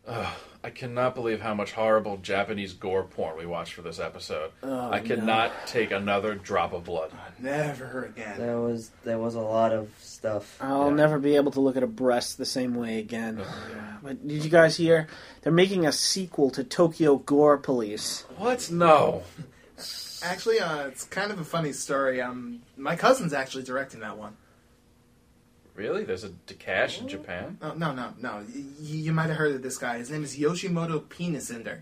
I cannot believe how much horrible Japanese gore porn we watched for this episode. Oh, I cannot take another drop of blood. Never again. There was a lot of stuff. I'll never be able to look at a breast the same way again. But did you guys hear? They're making a sequel to Tokyo Gore Police. What? No. Actually, it's kind of a funny story. My cousin's actually directing that one. Really? There's a Dakash in Japan? Oh, no. You might have heard of this guy. His name is Yoshimoto Penisender.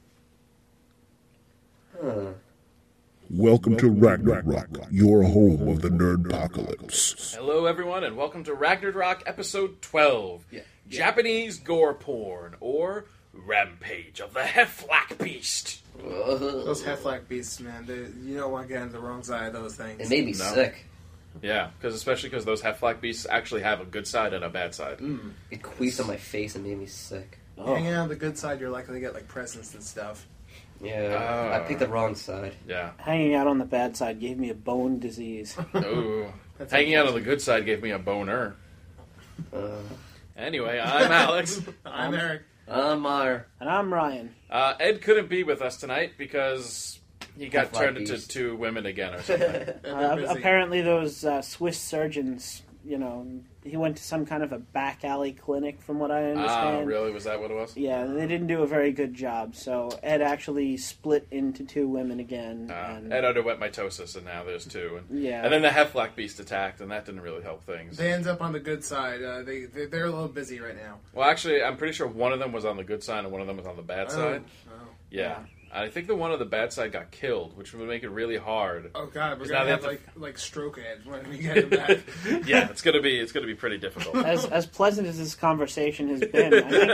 Huh. Welcome to Ragnarok, your home of the Nerdpocalypse. Hello, everyone, and welcome to Ragnarok Episode 12. Japanese gore porn, or Rampage of the Heflak Beast. Those Heflak beasts, man. You don't want to get on the wrong side of those things. It made me sick. Yeah, especially because those Heflak beasts actually have a good side and a bad side. It queefed on my face and made me sick. Hanging out on the good side, you're likely to get like presents and stuff. Yeah, I picked the wrong side. Yeah. Hanging out on the bad side gave me a bone disease. Ooh. Hanging out on the good side gave me a boner. Anyway, I'm Alex. I'm Eric. I'm Meyer. And I'm Ryan. Ed couldn't be with us tonight because he got Heflak turned beast. into two women again or something. Apparently those Swiss surgeons, he went to some kind of a back alley clinic from what I understand. Really? Was that what it was? Yeah, they didn't do a very good job, so Ed actually split into two women again. Ed underwent mitosis, and now there's two. Yeah. And then the Heflak beast attacked, and that didn't really help things. They end up on the good side. They're a little busy right now. Well, actually, I'm pretty sure one of them was on the good side and one of them was on the bad side. Yeah. I think the one on the bad side got killed, which would make it really hard. Oh God, we're 'Cause gonna now have they like stroke Ed when we get him back. Yeah, it's gonna be pretty difficult. As pleasant as this conversation has been,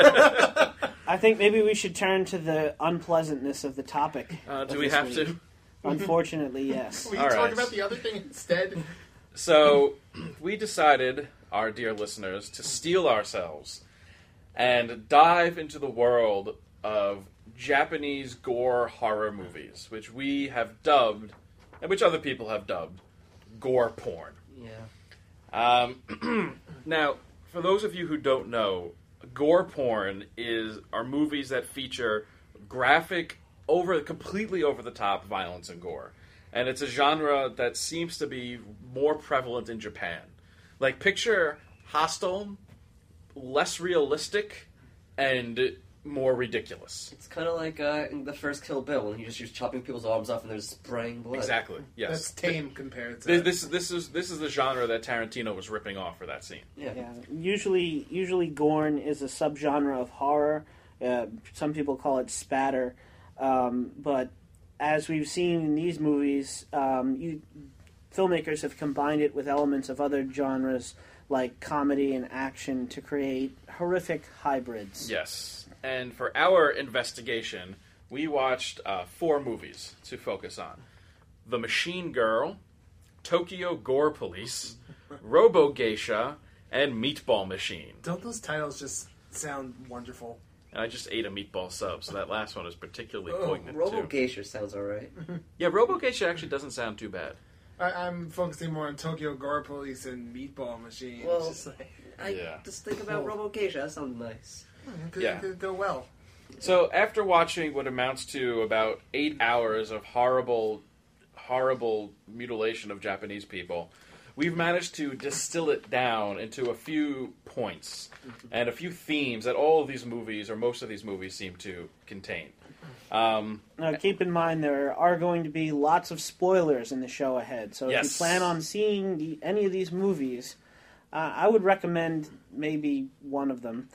I think maybe we should turn to the unpleasantness of the topic. Do we have to? Unfortunately, yes. We All talk right. about the other thing instead. So, we decided, our dear listeners, to steel ourselves and dive into the world of Japanese gore horror movies, which we have dubbed, and which other people have dubbed, gore porn. Yeah. Now, for those of you who don't know, gore porn are movies that feature graphic, completely over-the-top violence and gore. And it's a genre that seems to be more prevalent in Japan. Like, picture Hostel, less realistic, and more ridiculous. It's kind of like in the first Kill Bill when he just chopping people's arms off and they're spraying blood. Exactly. Yes. That's tame compared to This is the genre that Tarantino was ripping off for that scene. Yeah. Usually gorn is a subgenre of horror. Some people call it spatter. But as we've seen in these movies, filmmakers have combined it with elements of other genres like comedy and action to create horrific hybrids. Yes. And for our investigation, we watched 4 movies to focus on. The Machine Girl, Tokyo Gore Police, Robo Geisha, and Meatball Machine. Don't those titles just sound wonderful? And I just ate a meatball sub, so that last one is particularly poignant, Robo too. Geisha sounds alright. Yeah, Robo Geisha actually doesn't sound too bad. I'm focusing more on Tokyo Gore Police and Meatball Machine. Well, It's just like, I just think about Robo Geisha. That sounds nice. it could go well. So after watching what amounts to about 8 hours of horrible mutilation of Japanese people, we've managed to distill it down into a few points and a few themes that all of these movies, or most of these movies, seem to contain. Now, keep in mind there are going to be lots of spoilers in the show ahead, so if you plan on seeing any of these movies, I would recommend maybe one of them.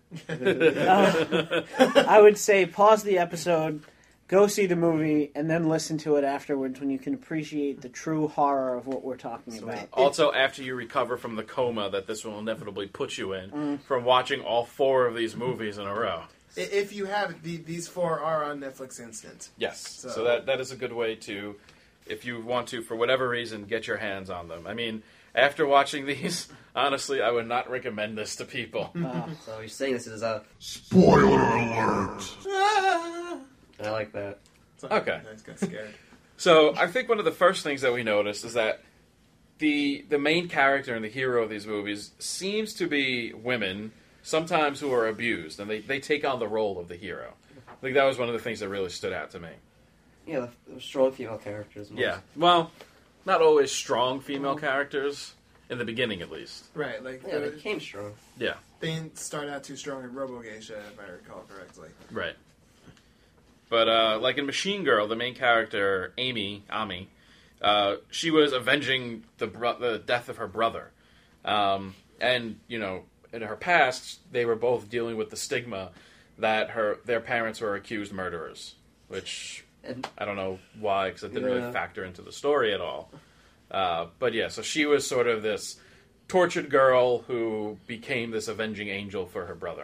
I would say pause the episode, go see the movie, and then listen to it afterwards when you can appreciate the true horror of what we're talking about. Also, after you recover from the coma that this will inevitably put you in from watching all 4 of these movies in a row. If you have these 4 are on Netflix Instant. Yes, so that is a good way to, if you want to, for whatever reason, get your hands on them. I mean, after watching these, honestly, I would not recommend this to people. So you're saying this is a Spoiler alert! I like that. Okay. I just got scared. So I think one of the first things that we noticed is that the main character and the hero of these movies seems to be women, sometimes who are abused, and they take on the role of the hero. I think that was one of the things that really stood out to me. Yeah, the strong female characters. Most. Yeah, well, not always strong female characters, in the beginning at least. Right, like Yeah, they came strong. Yeah, they didn't start out too strong in Robo-Geisha, if I recall correctly. right. But, like in Machine Girl, the main character, Ami, she was avenging the death of her brother. And, you know, in her past, they were both dealing with the stigma that their parents were accused murderers, which And I don't know why, because it didn't really Yeah. factor into the story at all. But yeah, so she was sort of this tortured girl who became this avenging angel for her brother.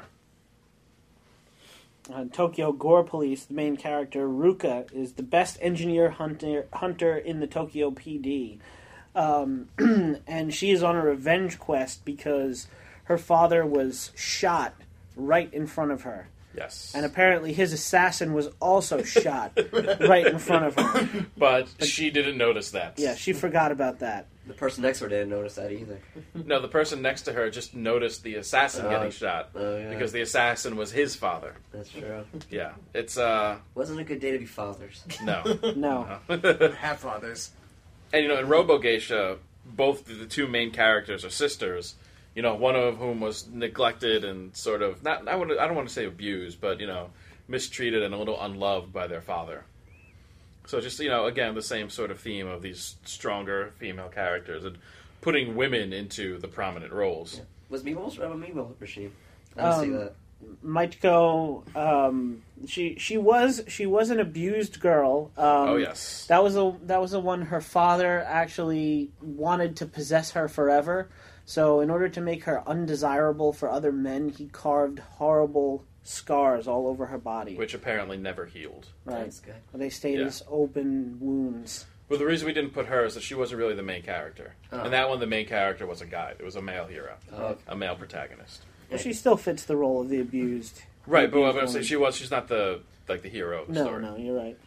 Tokyo Gore Police, the main character, Ruka, is the best engineer hunter in the Tokyo PD. And she is on a revenge quest because her father was shot right in front of her. Yes. And apparently his assassin was also shot right in front of her. But she didn't notice that. Yeah, she forgot about that. the person next to her didn't notice that either. No, the person next to her just noticed the assassin getting shot yeah. because the assassin was his father. That's true. Yeah, it's Wasn't a good day to be fathers. no. No. Have fathers. And you know, in Robo-Geisha, both the two main characters are sisters. You know, one of whom was neglected and sort of I don't want to say abused, but you know, mistreated and a little unloved by their father. So just, you know, again, the same sort of theme of these stronger female characters and putting women into the prominent roles. Yeah. Was Meebles a Meeble machine? I didn't see that. Mitko, she was an abused girl. Oh yes, That was the one her father actually wanted to possess her forever. So in order to make her undesirable for other men, he carved horrible scars all over her body. which apparently never healed. Right. That's good. They stayed Yeah. as open wounds. But the reason we didn't put her is that she wasn't really the main character. Oh. And that one, the main character was a guy. It was a male hero, Oh, okay. a male protagonist. But she still fits the role of the abused. Right, but abused I'm going to say woman. she's not the hero of the No, story. no, you're right.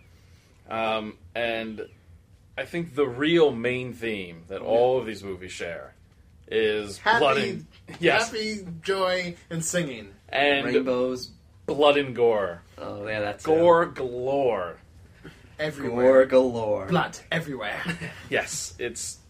And I think the real main theme that all of these movies share is blood and Happy, joy, and singing. and Rainbows. blood and gore, Oh, yeah, that's gore galore. Everywhere. Gore galore. Blood everywhere. Yes, it's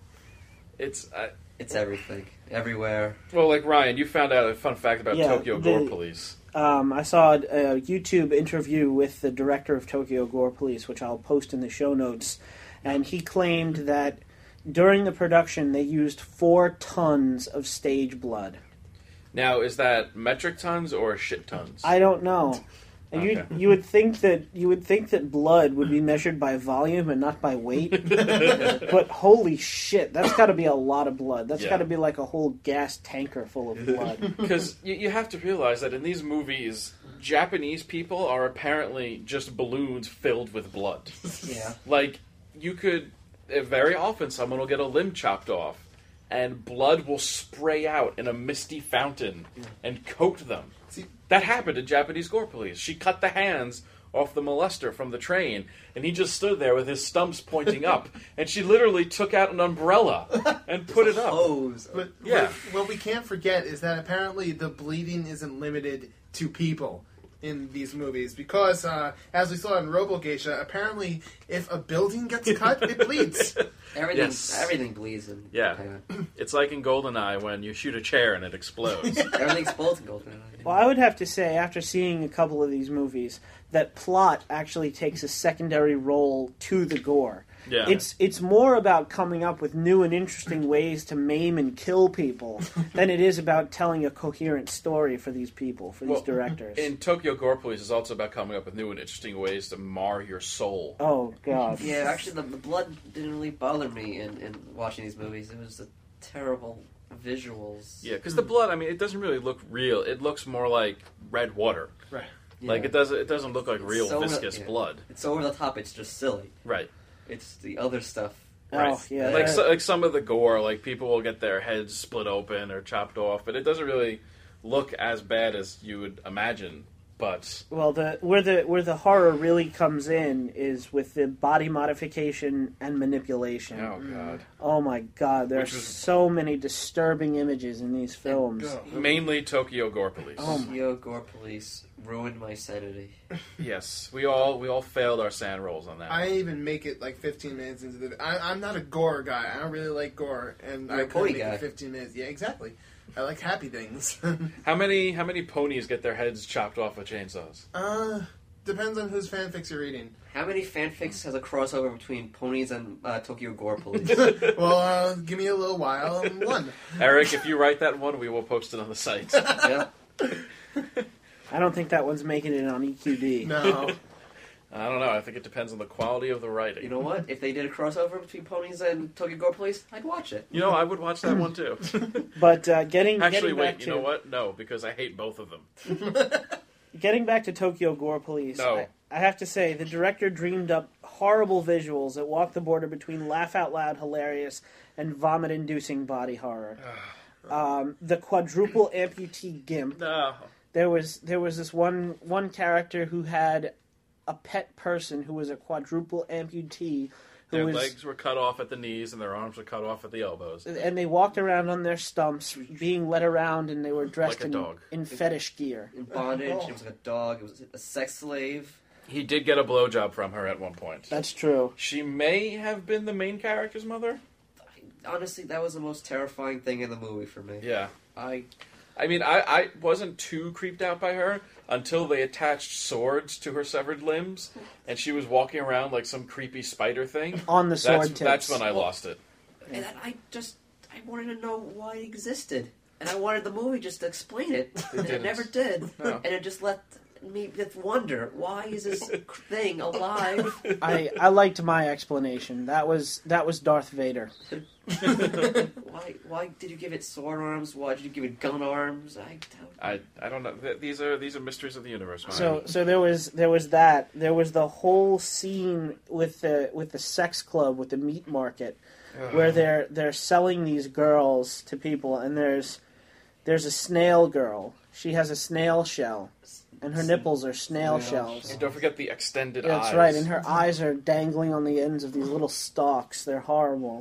It's everything. Everywhere. well, like Ryan, you found out a fun fact about Yeah, Tokyo Gore Police. I saw a YouTube interview with the director of Tokyo Gore Police, which I'll post in the show notes, and he claimed that during the production they used 4 tons of stage blood. Now, is that metric tons or shit tons? I don't know. And Okay. you would think that blood would be measured by volume and not by weight. But holy shit, that's got to be a lot of blood. That's Yeah. got to be like a whole gas tanker full of blood. Because you have to realize that in these movies, Japanese people are apparently just balloons filled with blood. Yeah. Like, you could... Very often someone will get a limb chopped off, and blood will spray out in a misty fountain and coat them. See- That happened in Japanese Gore Police. She cut the hands off the molester from the train, and he just stood there with his stumps pointing up, and she literally took out an umbrella and put it up. Hose. But Yeah. what we can't forget is that apparently the bleeding isn't limited to people in these movies because, as we saw in Robo-Geisha, apparently if a building gets cut, it bleeds. Everything, Yes. everything bleeds. And Yeah. It's like in GoldenEye when you shoot a chair and it explodes. Everything explodes in Golden. Well, I would have to say, after seeing a couple of these movies, that plot actually takes a secondary role to the gore. Yeah. It's more about coming up with new and interesting ways to maim and kill people than it is about telling a coherent story for these people, for these Well, directors. In Tokyo Gore Police, it's also about coming up with new and interesting ways to mar your soul. Oh, God. Yeah, actually, the blood didn't really bother me in watching these movies. It was the terrible visuals. Yeah, because the blood, I mean, it doesn't really look real. It looks more like red water. Right. Yeah. Like, it doesn't look like real so- viscous yeah. blood. It's over the top. It's just silly. Right. It's the other stuff. Right. Oh, yeah. Like, like some of the gore, like people will get their heads split open or chopped off, but it doesn't really look as bad as you would imagine but Well, where the horror really comes in is with the body modification and manipulation. oh god, Oh my God, there Which are was- so many disturbing images in these films. mainly Tokyo Gore Police. Tokyo Gore Police ruined my sanity. Yes, we all failed our sand rolls on that. I even make it like 15 minutes into the. I'm not a gore guy. I don't really like gore, and You're I a could pony make guy. it 15 minutes. Yeah, exactly. I like happy things. How many ponies get their heads chopped off with chainsaws? Depends on whose fanfics you're reading. How many fanfics has a crossover between ponies and Tokyo Gore Police? Well, give me a little while. One. Eric, if you write that one, we will post it on the site. Yeah. I don't think that one's making it on EQD. No. I don't know. I think it depends on the quality of the writing. You know what? If they did a crossover between ponies and Tokyo Gore Police, I'd watch it. You know, I would watch that one too. But getting Actually, back wait. to You know what? No, because I hate both of them. getting back to Tokyo Gore Police, No. I have to say the director dreamed up horrible visuals that walk the border between laugh out loud hilarious and vomit inducing body horror. The quadruple amputee gimp. No. There was this one character who had a pet person who was a quadruple amputee who Their was, legs were cut off at the knees and their arms were cut off at the elbows. and they walked around on their stumps being led around, and they were dressed Like a dog. in fetish gear. In bondage, it was like a dog. It was a sex slave. He did get a blowjob from her at one point. That's true. She may have been the main character's mother. Honestly, that was the most terrifying thing in the movie for me. Yeah. I I mean, I wasn't too creeped out by her until they attached swords to her severed limbs, and she was walking around like some creepy spider thing. On the sword tips. That's when I lost it. and I wanted to know why it existed, and I wanted the movie just to explain it, and it didn't. never did, No. and it just let me just wonder why is this thing alive? I liked my explanation. That was Darth Vader. Why did you give it sword arms? Why did you give it gun arms? I don't know. These are mysteries of the universe. So there was that. There was the whole scene with the sex club, with the meat market, where they're selling these girls to people, and there's a snail girl. She has a snail shell, and her nipples are snail shells. And don't forget the extended Yeah, eyes. that's right, and her eyes are dangling on the ends of these little stalks. They're horrible.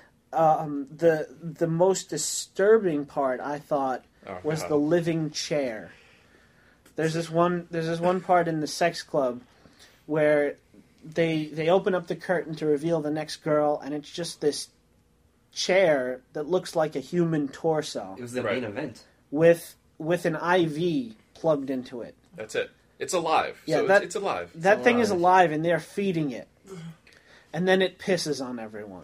The most disturbing part, I thought, was the living chair. There's this one part in the sex club where they open up the curtain to reveal the next girl, and it's just this chair that looks like a human torso It was the main event. with an IV plugged into it. That's it. It's alive. Yeah, So it's alive. That thing is alive, and they're feeding it, and then it pisses on everyone.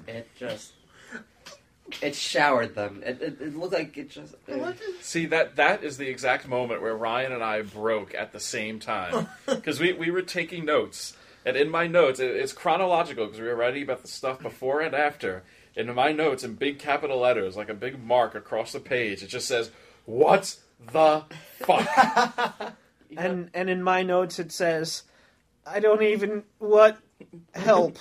It showered them. It looked like it just. See, that is the exact moment where Ryan and I broke at the same time. Because we were taking notes. And in my notes, it's chronological because we were writing about the stuff before and after. And in my notes, in big capital letters, like a big mark across the page, it just says, "What the fuck?" And in my notes it says, "I don't even what help."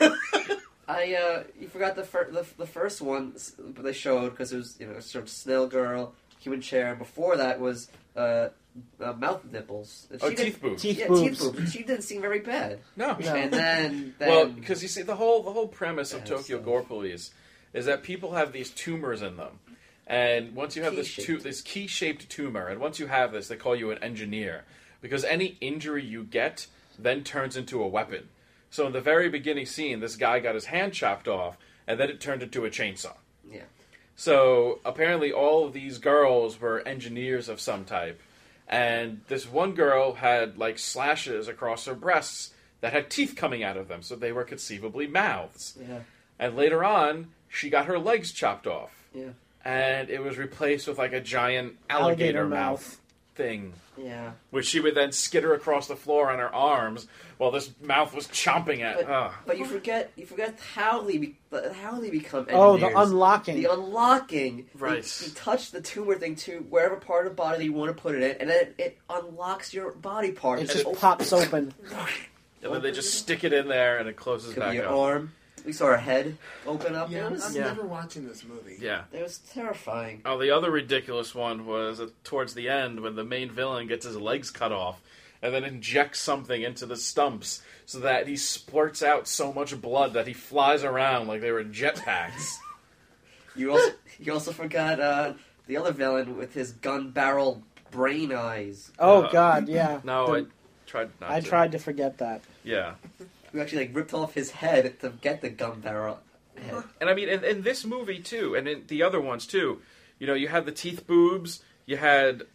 You forgot the first one they showed because it was sort of snail girl, human chair. Before that was mouth nipples. Teeth boobs. Teeth Teeth boobs. boobs. She didn't seem very bad. No. And then Well, because you see, the whole premise of Yeah, Tokyo so- Gore Police is that people have these tumors in them. And once you have Key-shaped. this key-shaped tumor, and once you have this, they call you an engineer. Because any injury you get then turns into a weapon. So in the very beginning scene, this guy got his hand chopped off, and then it turned into a chainsaw. Yeah. So apparently all of these girls were engineers of some type. And this one girl had like slashes across her breasts that had teeth coming out of them, so they were conceivably mouths. Yeah. And later on, she got her legs chopped off. Yeah. And it was replaced with like a giant alligator mouth thing, Yeah. which she would then skitter across the floor on her arms while this mouth was chomping at. But you forget how they become engineers. Oh, the unlocking. The unlocking. Right. You touch the tumor thing to wherever part of the body you want to put it in, and then it unlocks your body part. It And just opens- pops open. And then they just stick it in there and it closes Could back be your up. arm. we saw her head open up. Yeah, It was, I'm never watching this movie. Yeah. it was terrifying. Oh, the other ridiculous one was towards the end when the main villain gets his legs cut off and then injects something into the stumps so that he splurts out so much blood that he flies around like they were jetpacks. You also forgot the other villain with his gun barrel brain eyes. Oh God, yeah. No, The- I I tried to forget that. Yeah. We actually ripped off his head to get the gun barrel head. And I mean, in this movie too, and in the other ones too, you had the teeth boobs. You had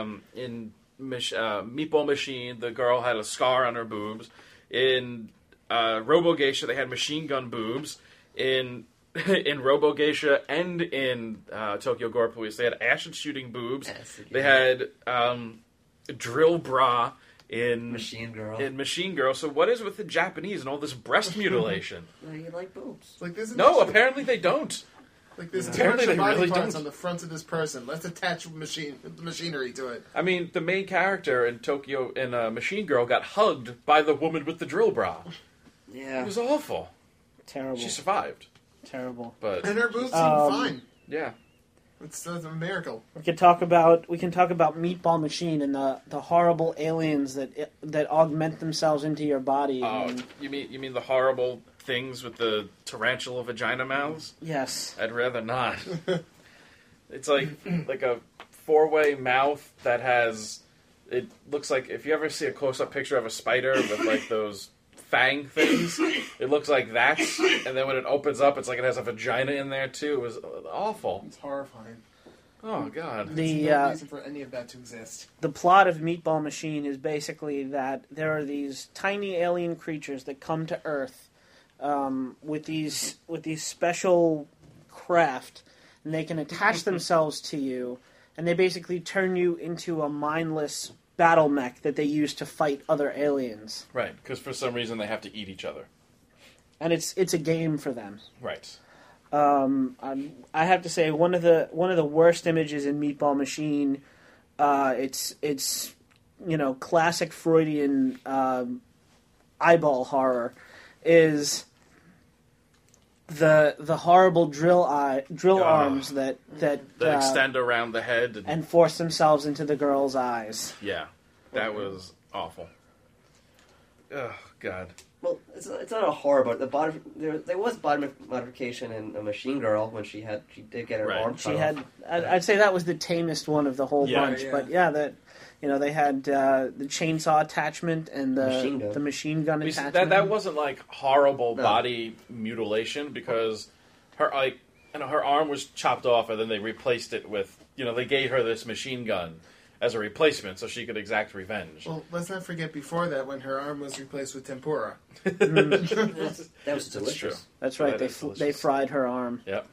in Meatball Machine, the girl had a scar on her boobs. In Robo Geisha, they had machine gun boobs. In Robo Geisha and in Tokyo Gore Police, they had acid shooting boobs. They had drill bra in Machine Girl. In Machine Girl. So what is with the Japanese and all this breast mutilation? No, you like boobs. Like there's No, apparently they don't. Like there's too Apparently much they body really parts don't. on the front of this person. Let's attach machinery to it. I mean, the main character in Machine Girl got hugged by the woman with the drill bra. Yeah. It was awful. Terrible. She survived, Terrible. but And her boobs seem fine. yeah. It's a miracle. We can talk about Meatball Machine and the horrible aliens that augment themselves into your body. Oh, and, you mean the horrible things with the tarantula vagina mouths? yes. I'd rather not. It's like a four-way mouth that has. It looks like if you ever see a close-up picture of a spider with like those fang things, it looks like that. And then when it opens up, it's like it has a vagina in there too. It was awful. It's horrifying. Oh God. The There's no reason for any of that to exist. the plot of Meatball Machine is basically that there are these tiny alien creatures that come to Earth with these special craft, and they can attach themselves to you, and they basically turn you into a mindless battle mech that they use to fight other aliens. Right, because for some reason they have to eat each other. And it's a game for them. Right. I have to say one of the worst images in Meatball Machine. It's classic Freudian eyeball horror is the horrible drill arms that extend around the head. and force themselves into the girl's eyes. Yeah, that was awful. Oh God. Well, it's not a horror, but there was body modification in a Machine Girl when she did get her Right. arm cut She off. had I'd say that was the tamest one of the whole Yeah, bunch. yeah. But yeah, they had the chainsaw attachment and the machine gun I mean, attachment. that wasn't like horrible No. body mutilation because her her arm was chopped off and then they replaced it with they gave her this machine gun as a replacement so she could exact revenge. Well, let's not forget before that when her arm was replaced with tempura. That was delicious. true. That's right. That is They delicious. fried her arm. Yep.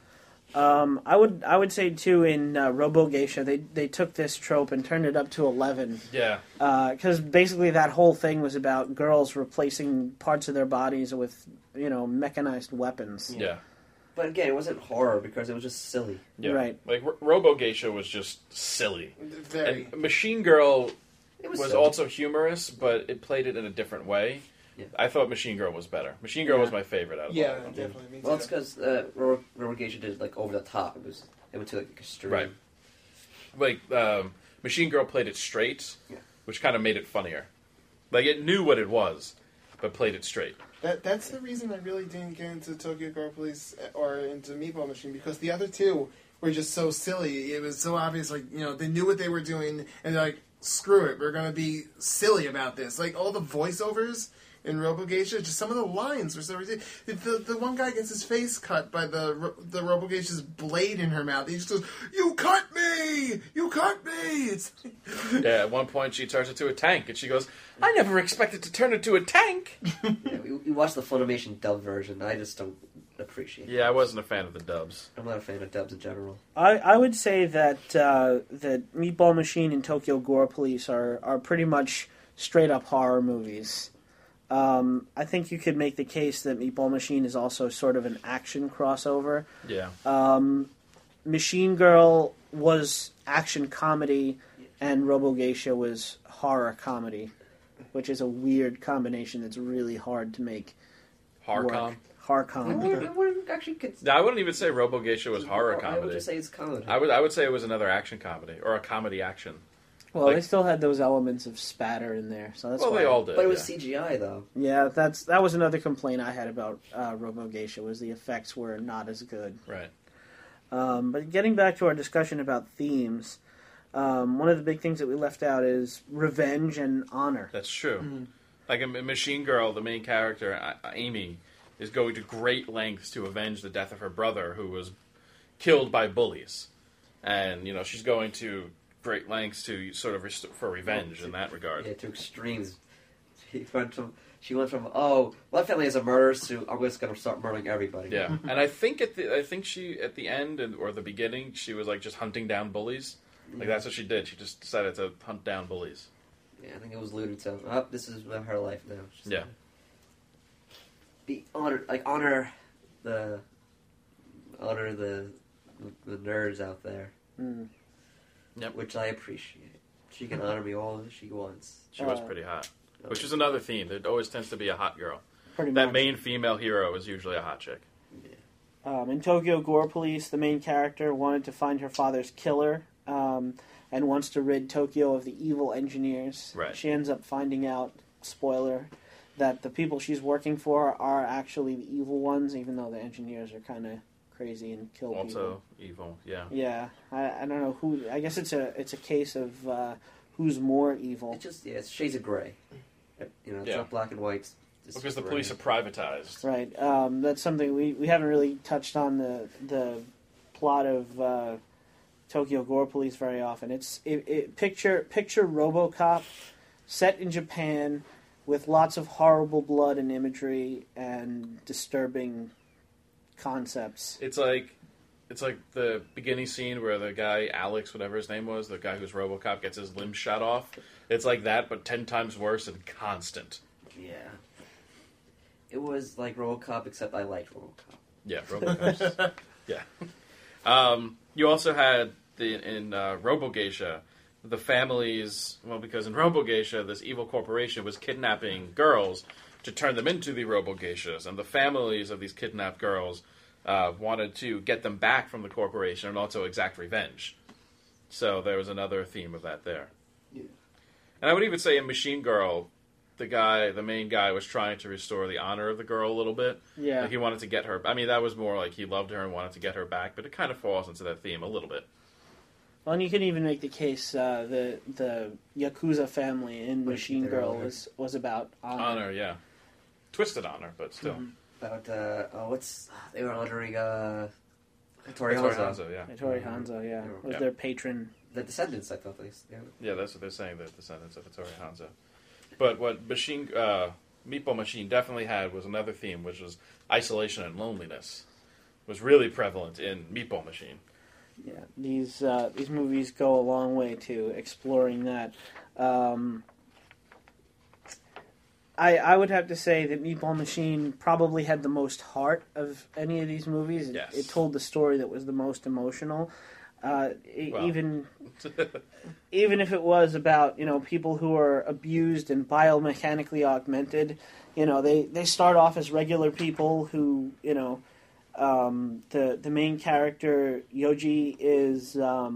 I would say too in Robo Geisha they took this trope and turned it up to 11 Yeah. because basically that whole thing was about girls replacing parts of their bodies with mechanized weapons. Yeah. But again, it wasn't horror because it was just silly. Yeah. Right. Like Robo Geisha was just silly. Very. And Machine Girl It was silly. also humorous, but it played it in a different way. Yeah. I thought Machine Girl was better. Machine Girl Yeah. was my favorite out of all Yeah, of them. definitely. Me Well, it's too. because Robo Geisha did like over the top. It went to like extreme. Right. Like Machine Girl played it straight, Yeah. which kind of made it funnier. Like it knew what it was, but played it straight. That's the reason I really didn't get into Tokyo Gore Police or into Meatball Machine because the other two were just so silly. It was so obvious, like, they knew what they were doing and they're like, screw it, we're going to be silly about this. Like, all the voiceovers in Robo Geisha, just some of the lines were so ridiculous. The one guy gets his face cut by the Robo Geisha's blade in her mouth. He just goes, "You cut me! You cut me!" It's Yeah, at one point she turns into a tank, and she goes, "I never expected to turn into a tank." Yeah, we watched the Funimation dub version. I just don't appreciate it. Yeah, I wasn't a fan of the dubs. I'm not a fan of dubs in general. I would say that that Meatball Machine and Tokyo Gore Police are pretty much straight up horror movies. I think you could make the case that Meatball Machine is also sort of an action crossover. Yeah. Machine Girl was action comedy, and Robo Geisha was horror comedy, which is a weird combination that's really hard to make Harcom. work. horror I comedy. wouldn't actually No, I wouldn't even say Robo Geisha was horror I would comedy. just say it's comedy. I would say it was another action comedy or a comedy action. Well, Like- they still had those elements of spatter in there, so that's Well, why. they all did. But it was yeah. CGI though. Yeah, that was another complaint I had about Robo Geisha was the effects were not as good. Right. But getting back to our discussion about themes, one of the big things that we left out is revenge and honor. That's true. Like in Machine Girl, the main character, Amy, is going to great lengths to avenge the death of her brother who was killed by bullies. And, she's going to great lengths to sort of for revenge in that regard. Yeah, to extremes. She went from my family has a murder to I'm just gonna start murdering everybody. Yeah. And I think she at the end or the beginning she was like just hunting down bullies. Like that's what she did. She just decided to hunt down bullies. Yeah, I think it was alluded to. This is her life now. She's Yeah. Be honor the nerds out there. Yep. Which I appreciate. She can honor me all she wants. She was pretty hot. Which is another theme. There always tends to be a hot girl. Pretty That much. main female hero is usually a hot chick. In Tokyo Gore Police, the main character wanted to find her father's killer and wants to rid Tokyo of the evil engineers. Right. She ends up finding out, spoiler, that the people she's working for are actually the evil ones, even though the engineers are kind of crazy and kill people. Also evil, yeah. Yeah, I don't know who. I guess it's a case of who's more evil. It's shades of gray. It's Yeah. not black and white. It's Because the gray. police are privatized. Right. That's something we haven't really touched on the plot of Tokyo Gore Police very often. Picture RoboCop set in Japan with lots of horrible blood and imagery and disturbing concepts. It's like the beginning scene where the guy Alex, whatever his name was, the guy who's RoboCop, gets his limb shot off. It's like that, but 10 times worse and constant. Yeah. It was like RoboCop, except I liked RoboCop. Yeah, RoboCop. Yeah. You also had in Robo Geisha the families. Well, because in Robo Geisha, this evil corporation was kidnapping girls to turn them into the Robo Geishas, and the families of these kidnapped girls wanted to get them back from the corporation and also exact revenge. So there was another theme of that there. Yeah. And I would even say in Machine Girl, the main guy, was trying to restore the honor of the girl a little bit. Yeah. Like he wanted to get her. I mean, that was more like he loved her and wanted to get her back, but it kind of falls into that theme a little bit. Well, and you can even make the case the Yakuza family in Machine their Girl honor. was about Honor, yeah. Twisted honor, but still. About they were honoring Hattori Hattori Hanzo. Hanzo, yeah. Hattori Hanzo, yeah, was Yeah. their patron. The Descendants, I thought they. Yeah, that's what they're saying, the descendants of Hattori Hanzo. But what Meatball Machine definitely had was another theme, which was isolation and loneliness. Was really prevalent in Meatball Machine. Yeah, these movies go a long way to exploring that. I would have to say that Meatball Machine probably had the most heart of any of these movies. Yes. It told the story that was the most emotional. Even if it was about people who are abused and biomechanically augmented, they start off as regular people who the main character Yoji is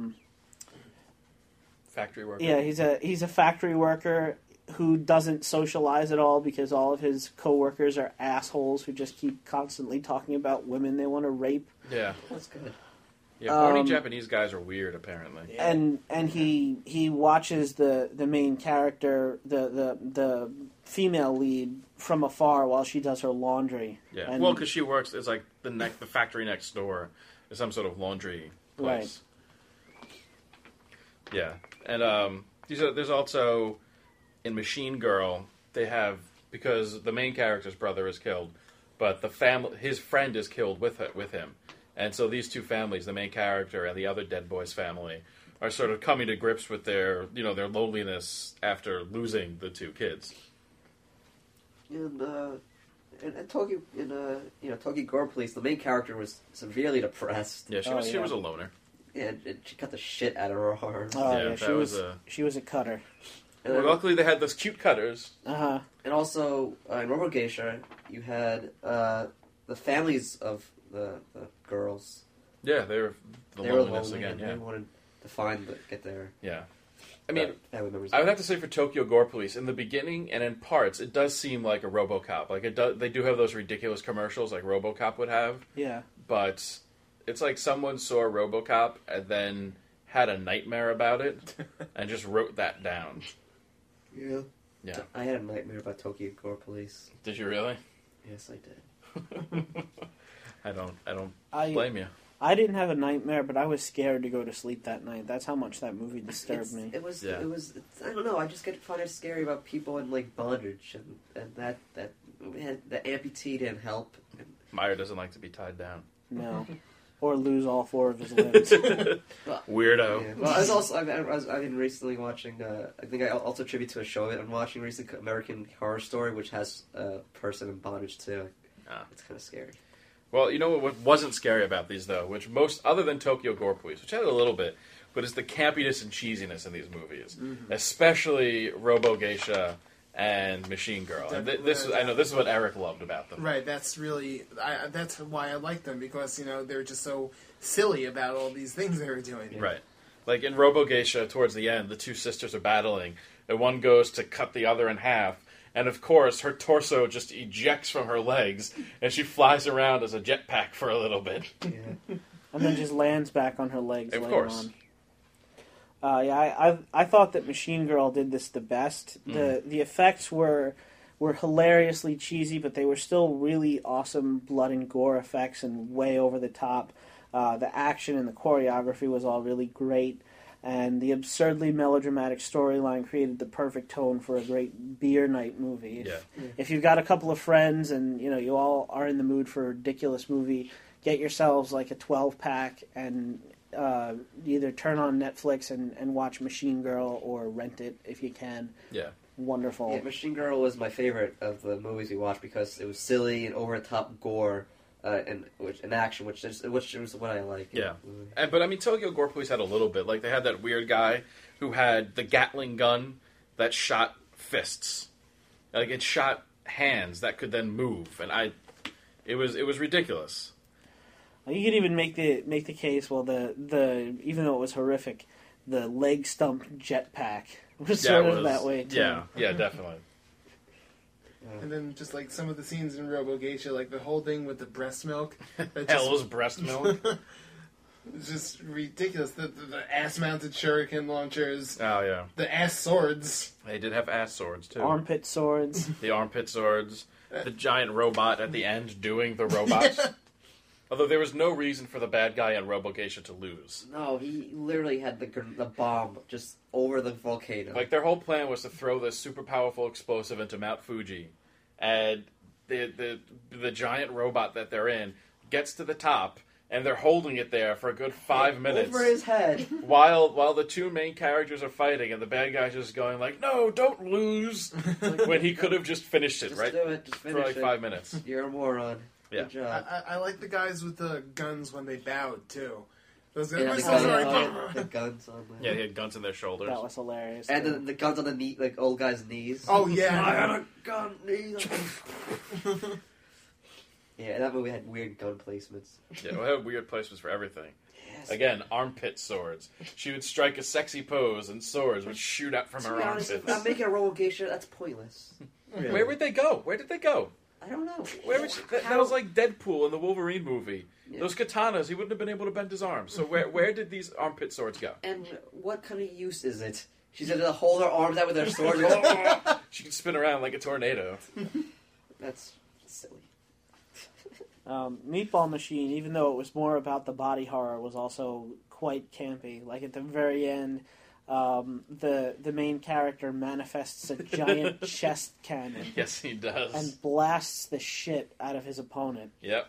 Factory worker. yeah he's a factory worker who doesn't socialize at all because all of his coworkers are assholes who just keep constantly talking about women they want to rape. Yeah. That's good. Yeah, horny Japanese guys are weird, apparently. And he watches the main character, the female lead, from afar while she does her laundry. Yeah. And, Well, because she works, it's like the factory next door is some sort of laundry place. Right. Yeah. And there's also, in Machine Girl, they have, because the main character's brother is killed, but his friend is killed with him. And so these two families, the main character and the other dead boy's family, are sort of coming to grips with their loneliness after losing the two kids. And Tokyo Tokyo Gore Police, the main character was severely depressed. Yeah, she was a loner. And she cut the shit out of her arm. Oh Yeah, yeah, that she was a cutter. And, Well, luckily they had those cute cutters. Uh huh. and also in Robo Geisha, you had the families of the girls. Yeah, they were They were loneliness lonely, again. and Yeah, they wanted to get their yeah. I mean, family members. I would have to say for Tokyo Gore Police, in the beginning and in parts, it does seem like a RoboCop. Like they do have those ridiculous commercials like RoboCop would have. Yeah. But it's like someone saw RoboCop and then had a nightmare about it and just wrote that down. Yeah. Yeah. I had a nightmare about Tokyo Gore Police. Did you really? Yes, I did. I don't blame you. I didn't have a nightmare, but I was scared to go to sleep that night. That's how much that movie disturbed me. It was. Yeah. I don't know. I just find it scary about people in like bondage, and that the amputee didn't help. Meyer doesn't like to be tied down. No. Or lose all 4 of his limbs. Weirdo. Yeah. Well, I've been recently watching. I think I also tribute to a show I'm watching recently, American Horror Story, which has a person in bondage too. It's kind of scary. Well, you know what wasn't scary about these, though, which most, other than Tokyo Gore Police, which had a little bit, but it's the campiness and cheesiness in these movies. Mm-hmm. Especially Robo Geisha and Machine Girl. And I know this is what Eric loved about them. Right, that's why I like them, because, they're just so silly about all these things they were doing. Right. Like in Robo Geisha, towards the end, the two sisters are battling, and one goes to cut the other in half, and of course, her torso just ejects from her legs, and she flies around as a jetpack for a little bit. Yeah. And then just lands back on her legs Of later course. on. I thought that Machine Girl did this the best. The effects were hilariously cheesy, but they were still really awesome blood and gore effects and way over the top. The action and the choreography was all really great. And the absurdly melodramatic storyline created the perfect tone for a great beer night movie. If you've got a couple of friends and you all are in the mood for a ridiculous movie, get yourselves like a 12-pack and either turn on Netflix and watch Machine Girl or rent it if you can. Yeah. Wonderful. Yeah, Machine Girl was my favorite of the movies we watched because it was silly and over-the-top gore. And action, which is what I like. Yeah, but I mean, Tokyo Gore Police had a little bit. Like they had that weird guy who had the Gatling gun that shot fists, like it shot hands that could then move, and it was ridiculous. You could even make the case. Well, the even though it was horrific, the leg stump jetpack was sort of that way too. Yeah, definitely. And then just like some of the scenes in Robo Geisha, like the whole thing with the breast milk. Hell's breast milk. It's just ridiculous. The ass-mounted shuriken launchers. Oh, yeah. The ass swords. They did have ass swords, too. Armpit swords. The armpit swords. The giant robot at the end doing the robots. Yeah. Although there was no reason for the bad guy in Robo Geisha to lose. No, he literally had the bomb just over the volcano. Like, their whole plan was to throw this super powerful explosive into Mount Fuji. And the giant robot that they're in gets to the top, and they're holding it there for a good 5 minutes. Over his head. While the two main characters are fighting, and the bad guy's just going like, no, don't lose! When he could have just finished it, just right? Do it. Just finish for like 5 minutes. You're a moron. Yeah. Good job. I like the guys with the guns when they bowed, too. Those guys, Yeah, the guns on there. Yeah, he had guns in their shoulders. That was hilarious. And then the guns on the knee, like old guy's knees. Oh, yeah. I got a gun knees. Yeah, that movie had weird gun placements. Yeah, we had weird placements for everything. Yes. Again, armpit swords. She would strike a sexy pose, and swords would shoot out from To her be honest, armpits. if I'm making a Robo Geisha, that's pointless. Really? Where would they go? Where did they go? I don't know. Where would that was like Deadpool in the Wolverine movie. Yeah. Those katanas, he wouldn't have been able to bend his arms. So where did these armpit swords go? And what kind of use is it? She's gonna hold her arms out with her sword. She can spin around like a tornado. That's silly. Meatball Machine, even though it was more about the body horror, was also quite campy. Like at the very end, the main character manifests a giant chest cannon. Yes, he does. And blasts the shit out of his opponent. Yep.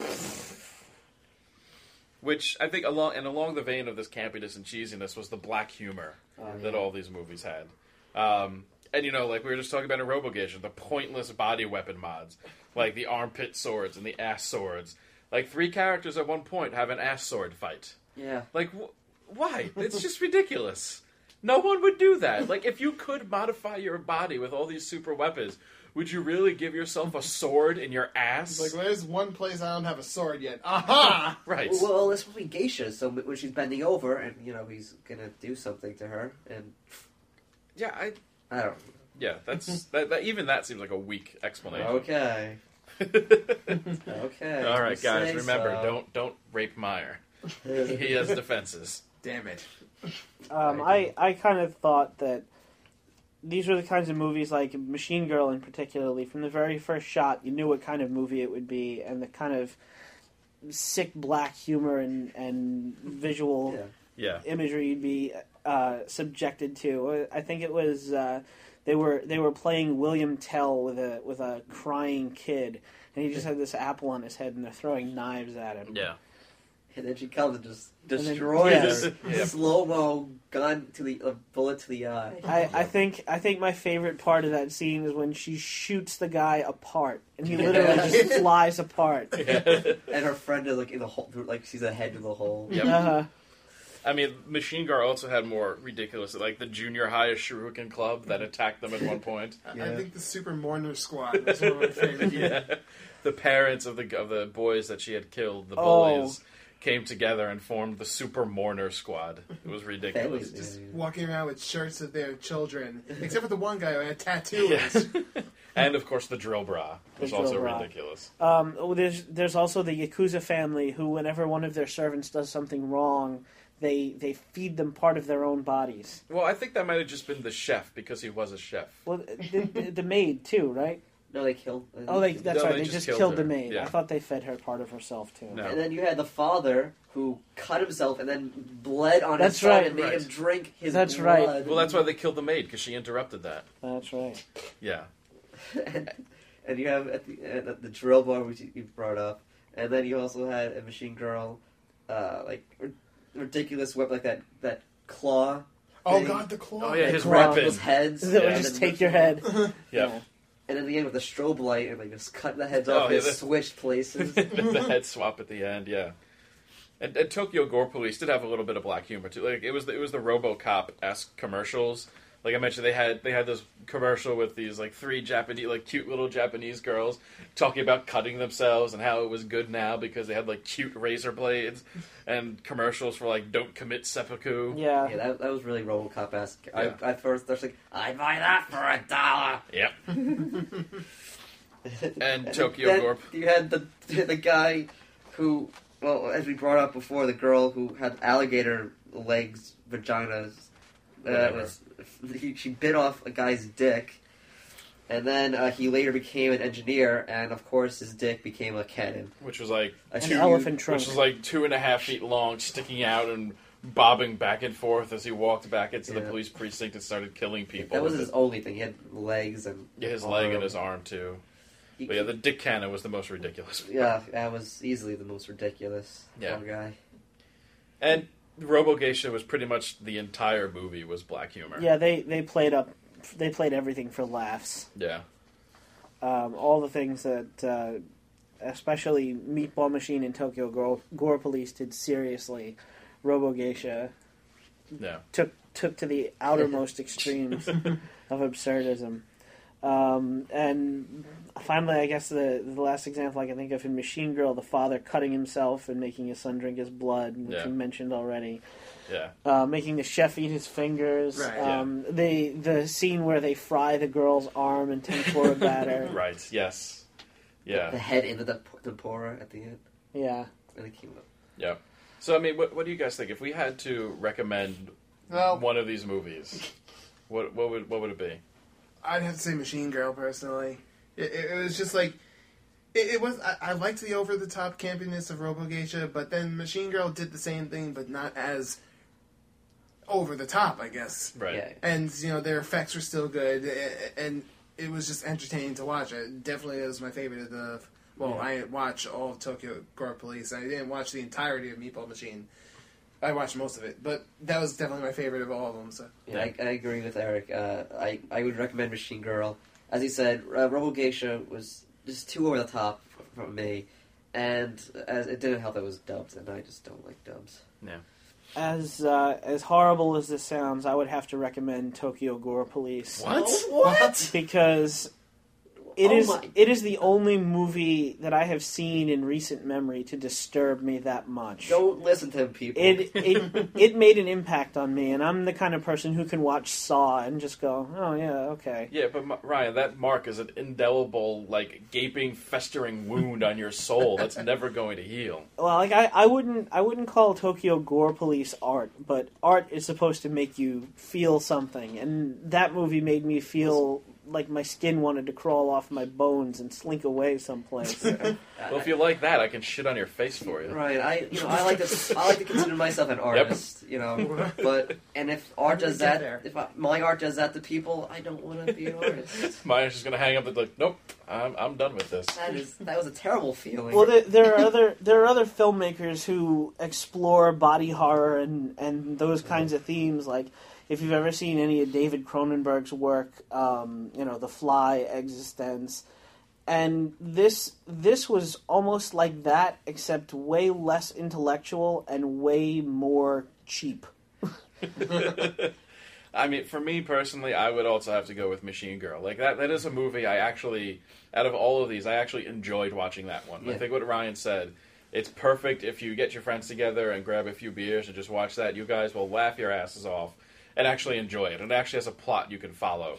Which I think along the vein of this campiness and cheesiness was the black humor that all these movies had. And like we were just talking about in Robo Geisha, the pointless body weapon mods, like the armpit swords and the ass swords. Like 3 characters at one point have an ass sword fight. Yeah. Like why? It's just ridiculous. No one would do that. Like, if you could modify your body with all these super weapons, would you really give yourself a sword in your ass? Like, there's one place I don't have a sword yet. Aha! Right. Well, this will be Geisha, so when she's bending over, and, he's gonna do something to her, and... Yeah, I don't know. Yeah, that's... that even that seems like a weak explanation. Okay. Okay. All right, you guys, say remember, so. don't rape Meyer. He has defenses. Damn it. I kind of thought that these were the kinds of movies, like Machine Girl in particularly, from the very first shot, you knew what kind of movie it would be, and the kind of sick black humor and visual imagery you'd be subjected to. I think it was they were playing William Tell with a crying kid, and he just had this apple on his head, and they're throwing knives at him. Yeah. And then she comes and just destroys her. Yeah. Slow-mo gun to the bullet to the eye. I think my favorite part of that scene is when she shoots the guy apart, and he literally just flies apart. Yeah. And her friend is like in the hole, like she's ahead of the hole. Yep. I mean, Machine Girl also had more ridiculous, like the junior high Shuriken Club that attacked them at one point. I think the Super Mourner Squad was one of my favorites. Yeah. The parents of the boys that she had killed, the bullies, came together and formed the Super Mourner Squad. It was ridiculous. Just walking around with shirts of their children, except for the one guy who had tattoos. And of course, the drill bra was also ridiculous. There's also the Yakuza family who, whenever one of their servants does something wrong, they feed them part of their own bodies. Well, I think that might have just been the chef because he was a chef. Well, the maid too, right? No, they killed. That's right. They just killed the her. maid. Yeah. I thought they fed her part of herself too. No. And then you had the father who cut himself and then bled on his son right. and made him drink his That's blood. right. Well, that's why they killed the maid, because she interrupted that. That's right. Yeah. And you have at the end the drill bar, which you brought up, and then you also had a Machine Girl, like ridiculous weapon like that claw. Oh thing. God, the claw! Oh yeah, his Grab weapon. people's heads. That would and just then take your head. Yep. And in the end with the strobe light and like just cut the heads off and switched places. The head swap at the end, yeah. And Tokyo Gore Police did have a little bit of black humor too. Like it was the RoboCop-esque commercials. Like I mentioned, they had this commercial with these like three Japanese, like cute little Japanese girls talking about cutting themselves and how it was good now because they had like cute razor blades, and commercials for like don't commit seppuku. Yeah. Yeah, that was really RoboCop-esque. Yeah. I first was like, I'd buy that for $1. Yep. And Tokyo Gore. You had the guy who, well, as we brought up before, the girl who had alligator legs, vaginas. She bit off a guy's dick, and then he later became an engineer, and of course his dick became a cannon, Which was like an elephant trunk. Which was like 2.5 feet long, sticking out and bobbing back and forth as he walked back into the police precinct and started killing people. That was his only thing. He had legs and his leg and his arm too. But yeah, the dick cannon was the most ridiculous. Yeah, that was easily the most ridiculous. Yeah. Poor guy. And RoboGeisha was pretty much the entire movie was black humor. Yeah, they played everything for laughs. Yeah. All the things that, especially Meatball Machine and Tokyo Gore Police did seriously, RoboGeisha took to the outermost extremes of absurdism. And finally, I guess the last example I can think of in Machine Girl, the father cutting himself and making his son drink his blood, which you mentioned already. Yeah. Making the chef eat his fingers. Right. The scene where they fry the girl's arm in tempura batter. Right. Yes. Yeah. The head into the tempura at the end. Yeah. And it came up. Yeah. So I mean, what do you guys think? If we had to recommend one of these movies, what would it be? I'd have to say Machine Girl, personally. It was just like... It was... I liked the over-the-top campiness of RoboGeisha, but then Machine Girl did the same thing, but not as over-the-top, I guess. Right. Yeah. And, their effects were still good, and it was just entertaining to watch. It definitely was my favorite of the... Well, I didn't watch all of Tokyo Gore Police. I didn't watch the entirety of Meatball Machine. I watched most of it, but that was definitely my favorite of all of them. So Yeah, I agree with Eric. I would recommend Machine Girl. As he said, RoboGeisha was just too over the top from me, and as it didn't help that it was dubbed, and I just don't like dubs. Yeah. As horrible as this sounds, I would have to recommend Tokyo Gore Police. What? What? Because it is the only movie that I have seen in recent memory to disturb me that much. Don't listen to him, people. It made an impact on me, and I'm the kind of person who can watch Saw and just go, oh yeah, okay. Yeah, but Ryan, that mark is an indelible, like, gaping, festering wound on your soul that's never going to heal. Well, like I wouldn't call Tokyo Gore Police art, but art is supposed to make you feel something, and that movie made me feel like my skin wanted to crawl off my bones and slink away someplace. Well, if you like that, I can shit on your face for you. Right, I like to consider myself an artist, but if art does Get that, there. my art does that to people, I don't want to be an artist. Maya's just gonna hang up and like, nope, I'm done with this. That was a terrible feeling. Well, there are other filmmakers who explore body horror and those kinds of themes. Like, if you've ever seen any of David Cronenberg's work, The Fly, Existence, and this was almost like that, except way less intellectual and way more cheap. I mean, for me personally, I would also have to go with Machine Girl. Like, that is a movie I actually, out of all of these, I actually enjoyed watching that one. Yeah. I think what Ryan said, it's perfect if you get your friends together and grab a few beers and just watch that. You guys will laugh your asses off and actually enjoy it. It actually has a plot you can follow.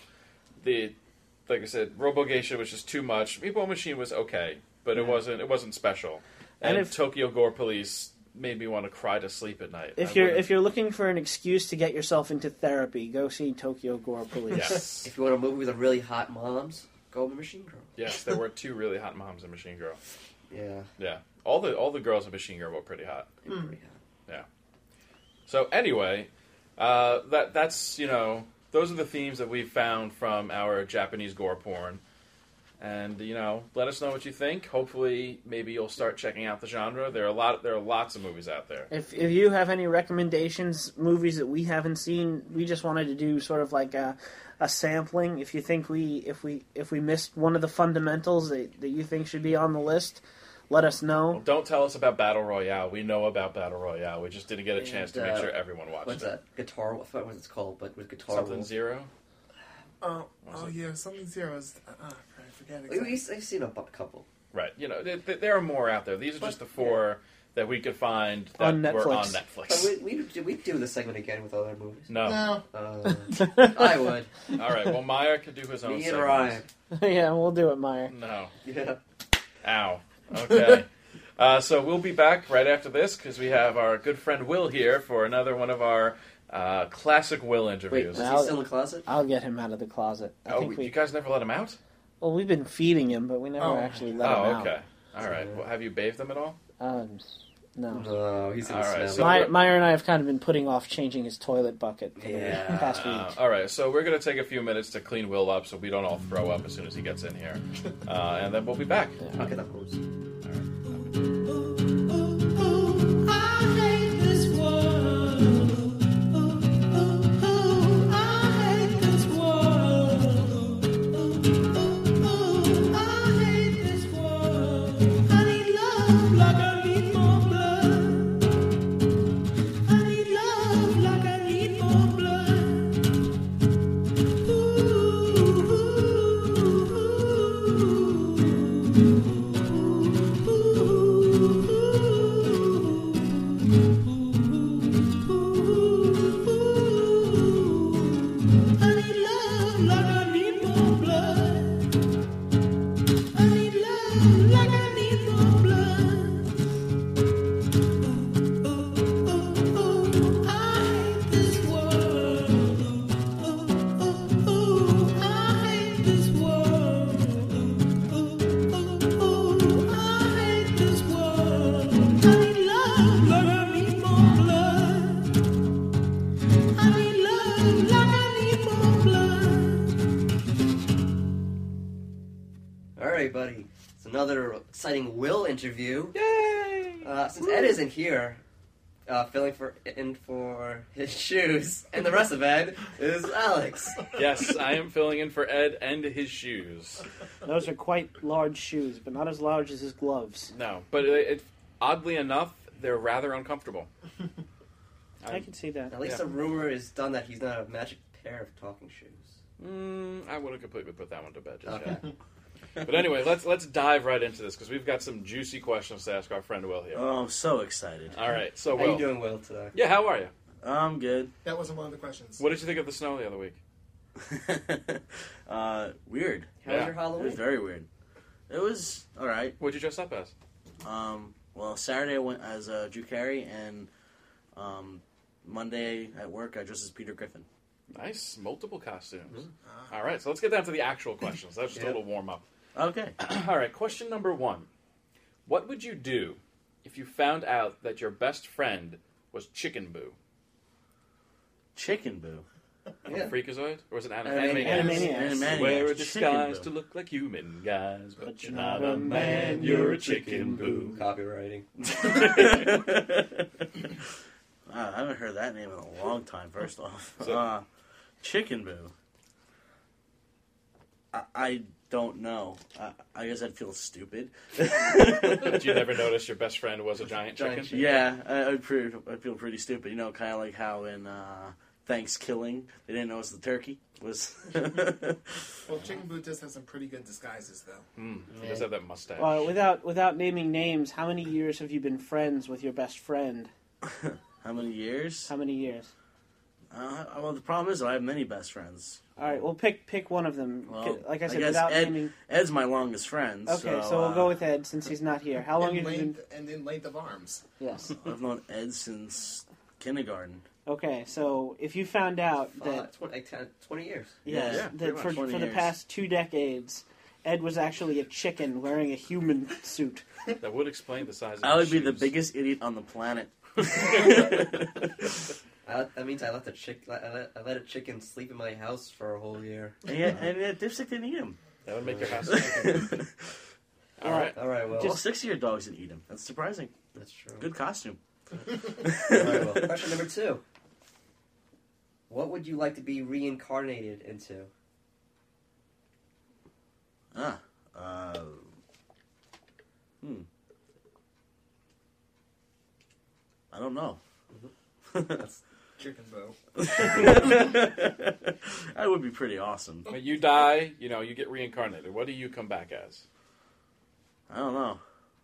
Like I said, Robo-Geisha was just too much. Meatball Machine was okay, but it wasn't special. And if Tokyo Gore Police made me want to cry to sleep at night. If you're looking for an excuse to get yourself into therapy, go see Tokyo Gore Police. Yes. If you want a movie with really hot moms, go with Machine Girl. Yes, there were two really hot moms in Machine Girl. Yeah. Yeah. All the girls in Machine Girl were pretty hot. Pretty hot. Yeah. So anyway, that's those are the themes that we've found from our Japanese gore porn. And let us know what you think. Hopefully, maybe you'll start checking out the genre. There are lots of movies out there. If you have any recommendations, movies that we haven't seen, we just wanted to do sort of like a sampling. If you think if we missed one of the fundamentals that you think should be on the list, let us know. Well, don't tell us about Battle Royale. We know about Battle Royale. We just didn't get a chance to make And, sure everyone watched What's it. that? Guitar? I forgot what it's called, but with Guitar Something Wolf. Zero? Oh it? yeah, something zeros. I forget I've exactly. seen a couple. Right. There are more out there. These are just the four that we could find that On were on Netflix. Netflix. But we do this segment again with other movies. No. No, I would. All right. Well, Meyer could do his own Me and segment. Ryan. Yeah, we'll do it, Meyer. No. Yeah. Ow. Okay. So we'll be back right after this because we have our good friend Will here for another one of our classic Will Wait, interviews. is he still in the closet? I'll get him out of the closet. I think you guys never let him out? well, we've been feeding him, but we never actually let him out. okay. All right. Well, have you bathed him at all? No. No, he's in All the right, smell. so- Meyer and I have kind of been putting off changing his toilet bucket for Yeah. the past week. All right, so we're going to take a few minutes to clean Will up so we don't all throw up as soon as he gets in here. And then we'll be back. I'll get the hose. I hate this world. I hate this world. I hate this world. I need love like I need more blood. I need love like I need more blood. I need love like I need more blood. I need love like I need more blood. I hate this world. I hate this world. I hate this world. I need love like I need more blood. I need love like I need more blood. All right, buddy. It's another exciting Will interview. Yay! Since Ed isn't here, filling in for his shoes, and the rest of Ed is Alex. Yes, I am filling in for Ed and his shoes. Those are quite large shoes, but not as large as his gloves. No, but oddly enough, they're rather uncomfortable. I can see that. At least the rumor is done that he's not a magic pair of talking shoes. I wouldn't completely put that one to bed just Okay. yet. But anyway, let's dive right into this because we've got some juicy questions to ask our friend Will here. Oh, I'm so excited. All right, so How Will. you doing, Will, today? Yeah, how are you? I'm good. That wasn't one of the questions. What did you think of the snow the other week? Weird. How Yeah. was your It Halloween? was very weird. It was all right. What'd you dress up as? Well, Saturday I went as Drew Carey, and Monday at work I dressed as Peter Griffin. Nice, multiple costumes. All right, so let's get down to the actual questions. That's just a Yep. little warm up. Okay. All right, question number 1. What would you do if you found out that your best friend was Chicken Boo? Chicken Boo. Yeah. Freakazoid? Or was it Animaniacs. Animaniacs? Animaniacs. Wear a Chicken disguise Boo. to look like human guys, but you're not not a man, you're a chicken boo. Copywriting. I haven't heard that name in a long time, first off. So- Chicken Boo. I don't know. I guess I'd feel stupid. Did you never notice your best friend was a giant chicken? Giant chicken. Yeah, I'd feel pretty stupid. You know, kind of like how in Thanksgiving they didn't notice the turkey was. Well, Chicken Boo does have some pretty good disguises, though. He does have that mustache. Without naming names, how many years have you been friends with your best friend? How many years? How many years? Well, the problem is I have many best friends. All right, well, pick one of them. Well, Like I said, guess without Ed, naming. Ed's my longest friend. Okay, so we'll go with Ed since he's not here. How long in have you been? length, and in length of arms. Yes. I've known Ed since kindergarten. Okay, so if you found out that 20 years. Yeah, that pretty for much 20 the years. past 2 decades, Ed was actually a chicken wearing a human suit. That would explain the size of I would his be the shoes. biggest idiot on the planet. That means I let a chicken sleep in my house for a whole year. And Dipstick didn't eat him. That would make your house a chicken. All right. All right, well, Well, 6 of your dogs didn't eat him. That's surprising. that's true. Good costume. All right, well, question number 2. What would you like to be reincarnated into? I don't know. Chicken Boo. That would be pretty awesome. But you die, you get reincarnated. What do you come back as? I don't know.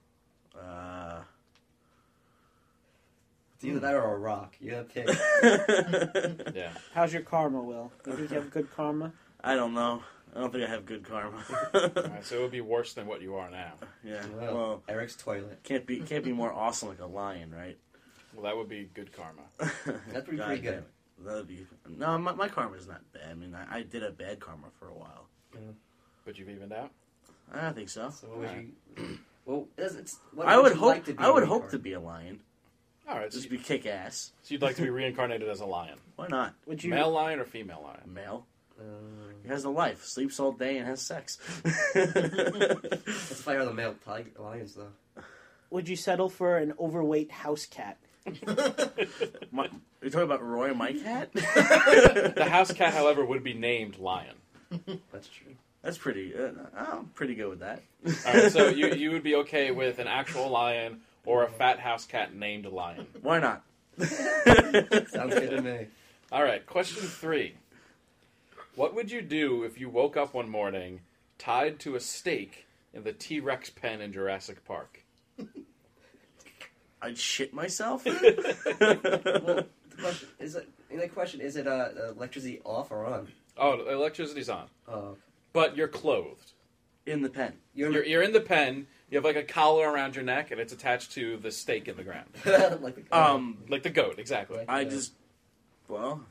It's either that or a rock. You gotta pick. Yeah. How's your karma, Will? Do you think you have good karma? I don't know. I don't think I have good karma. All right, so it would be worse than what you are now. Yeah. Well, Well, Eric's toilet. can't be more awesome like a lion, right? Well, that would be good karma. That'd be God pretty damn good. it. That'd be no. My karma's not bad. I mean, I did a bad karma for a while. But you've evened out? I think so. So what would you? Well, what I would you hope. like to be I would hope reincarnated? to be a lion. All right, so Just be kick ass. you'd like to be reincarnated as a lion. Why not? Would you? Male lion or female A lion? male. He has a life. Sleeps all day and has sex. Let's fight are the male tiger lions, though. Would you settle for an overweight house cat? You're talking about Roy, my cat? The house cat, however, would be named Lion. That's true. That's pretty. I'm pretty good with that. All right, so you would be okay with an actual lion or a fat house cat named Lion. Why not? Sounds good to me. All right, question 3. What would you do if you woke up one morning tied to a stake in the T-Rex pen in Jurassic Park? I'd shit myself. Well, the question is it electricity off or on? Oh, the electricity's on. Oh, But you're clothed. In the pen. You're in the pen. You have like a collar around your neck, and it's attached to the stake in the ground. like the Like the goat, exactly. I just, well,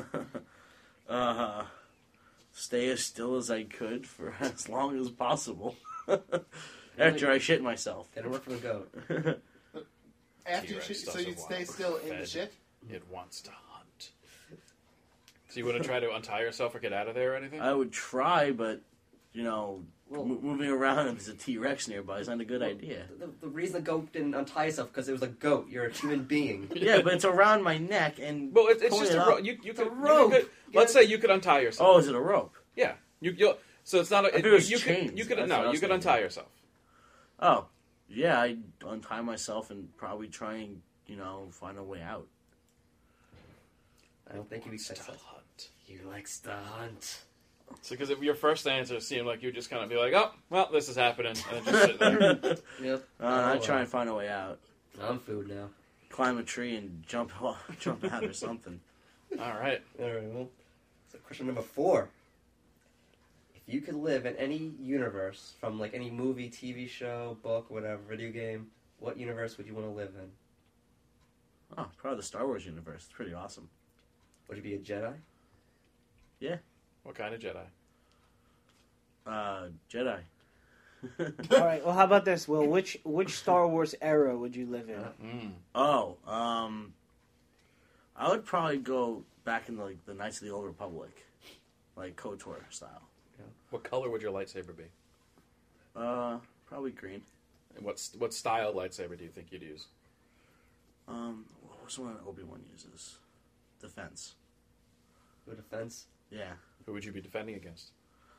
stay as still as I could for as long as possible. After I shit myself. Didn't work for the goat. After you T-Rex shit, so doesn't you'd want stay still in the fed. shit? It wants to hunt. So you wouldn't try to untie yourself or get out of there or anything? I would try, but, Well- moving around if there's a T-Rex nearby is not a good idea. The reason the goat didn't untie itself because it was a goat. You're a human being. Yeah, but it's around my neck and. Well, it's pulling just it a up. rope. You a could, rope. let's say you could untie yourself. Oh, is it a rope? Yeah. You'll, so it's not a. I thought it was you chains. could. You could. That's what I No, was you could thinking. untie yourself. Oh, yeah, I'd untie myself and probably try and, find a way out. I don't think he Wants likes to that. hunt. He likes the hunt. So, because if your first answer seemed like you just kind of be like, "Oh, well, this is happening," and then just sit there. Yep. I try and find a way out. I'm food now. Climb a tree and jump out or something. All right. All right. Well, so question number 4. If you could live in any universe, from like any movie, TV show, book, whatever, video game, what universe would you want to live in? Oh, probably the Star Wars universe. It's pretty awesome. Would you be a Jedi? What kind of Jedi? Jedi. All right. Well, how about this, Will? Which Star Wars era would you live in? Oh, I would probably go back in like the Knights of the Old Republic, like KOTOR style. What color would your lightsaber be? Probably green. And what style lightsaber do you think you'd use? What's the one that Obi-Wan uses? Defense. Go defense? Yeah. Who would you be defending against?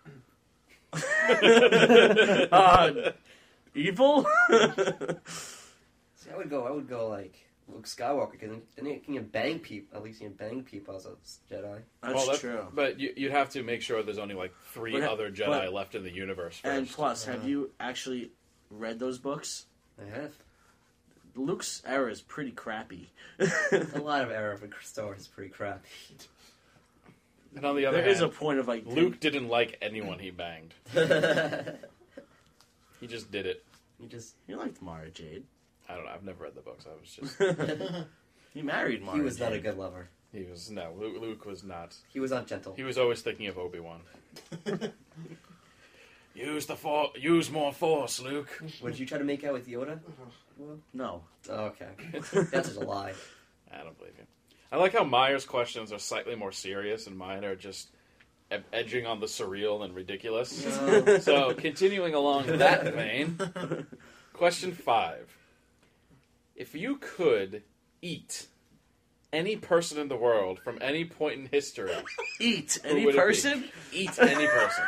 Evil? See, I would go like Luke Skywalker, because then you can bang people. At least you can bang people as a Jedi. That's true. But you'd have to make sure there's only like 3 other Jedi left in the universe first. And plus, have you actually read those books? I have. Luke's era is pretty crappy. A lot of era for Star Wars is pretty crappy. And on the other There hand, is a point of like Luke didn't like anyone he banged. He just did it. He liked Mara Jade. I don't know. I've never read the books. I was just. He married Mara. He was Jade. not a good lover. Luke was not. He was not gentle. He was always thinking of Obi-Wan. Use more force, Luke. Would you try to make out with Yoda? No. Oh, okay. That's just a lie. I don't believe you. I like how Meyer's questions are slightly more serious, and mine are just edging on the surreal and ridiculous. No. So, continuing along that vein, question 5. If you could eat any person in the world from any point in history, Eat who any would it be? person? Eat any person.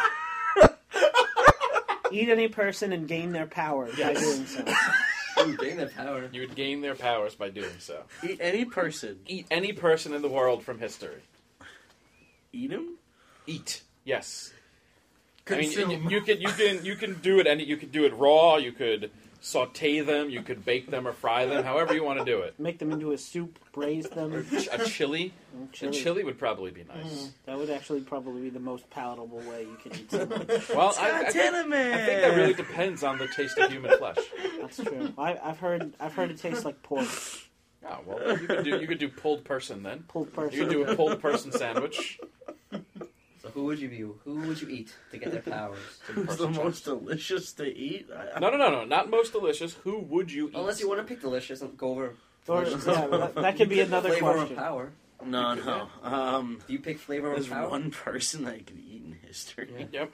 Eat any person and gain their power by doing so. Ooh, gain that power. You would gain their powers by doing so. Eat any person. Eat any person in the world from history. Eat him? Eat. Yes. Consume. I mean, you can do it you could do it raw, you could saute them, you could bake them or fry them, however you want to do it. Make them into a soup, braise them. A chili. A chili would probably be nice. That would actually probably be the most palatable way you can eat someone. Well, I think that really depends on the taste of human flesh. That's true. I've heard it tastes like pork. Oh, well, you could do pulled person then. Pulled You person. could do a pulled person sandwich. So who would you be? Who would you eat to get their powers? Who's the most delicious to eat? No, not most delicious. Who would you eat? Unless you want to pick delicious and go over. Or, yeah, that could be another flavor question. or power. No. Do you pick flavor or There's power? one person that could eat in history. Yep.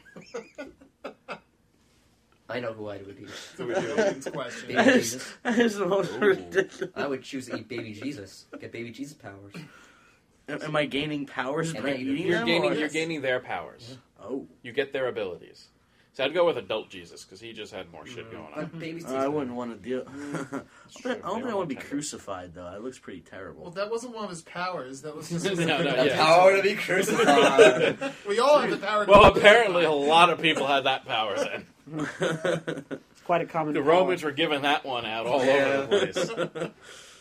I know who I would eat. Who would you eat? Next question. Baby That is, Jesus. that is the most Ooh. ridiculous. I would choose to eat baby Jesus. Get baby Jesus powers. Am I gaining powers And by I eat eating them. them? or- You're gaining their powers. Oh. You get their abilities. So I'd go with adult Jesus because he just had more shit going on. But baby Jesus. I wouldn't want to deal. I true. don't think I They were want to be tender. crucified though. That looks pretty terrible. Well, that wasn't one of his powers. That was just No, no, The yeah. power to be crucified. We all have the power to Well, be apparently a crucified. lot of people had that power then. It's quite a common The power. Romans were giving that one out all over the place.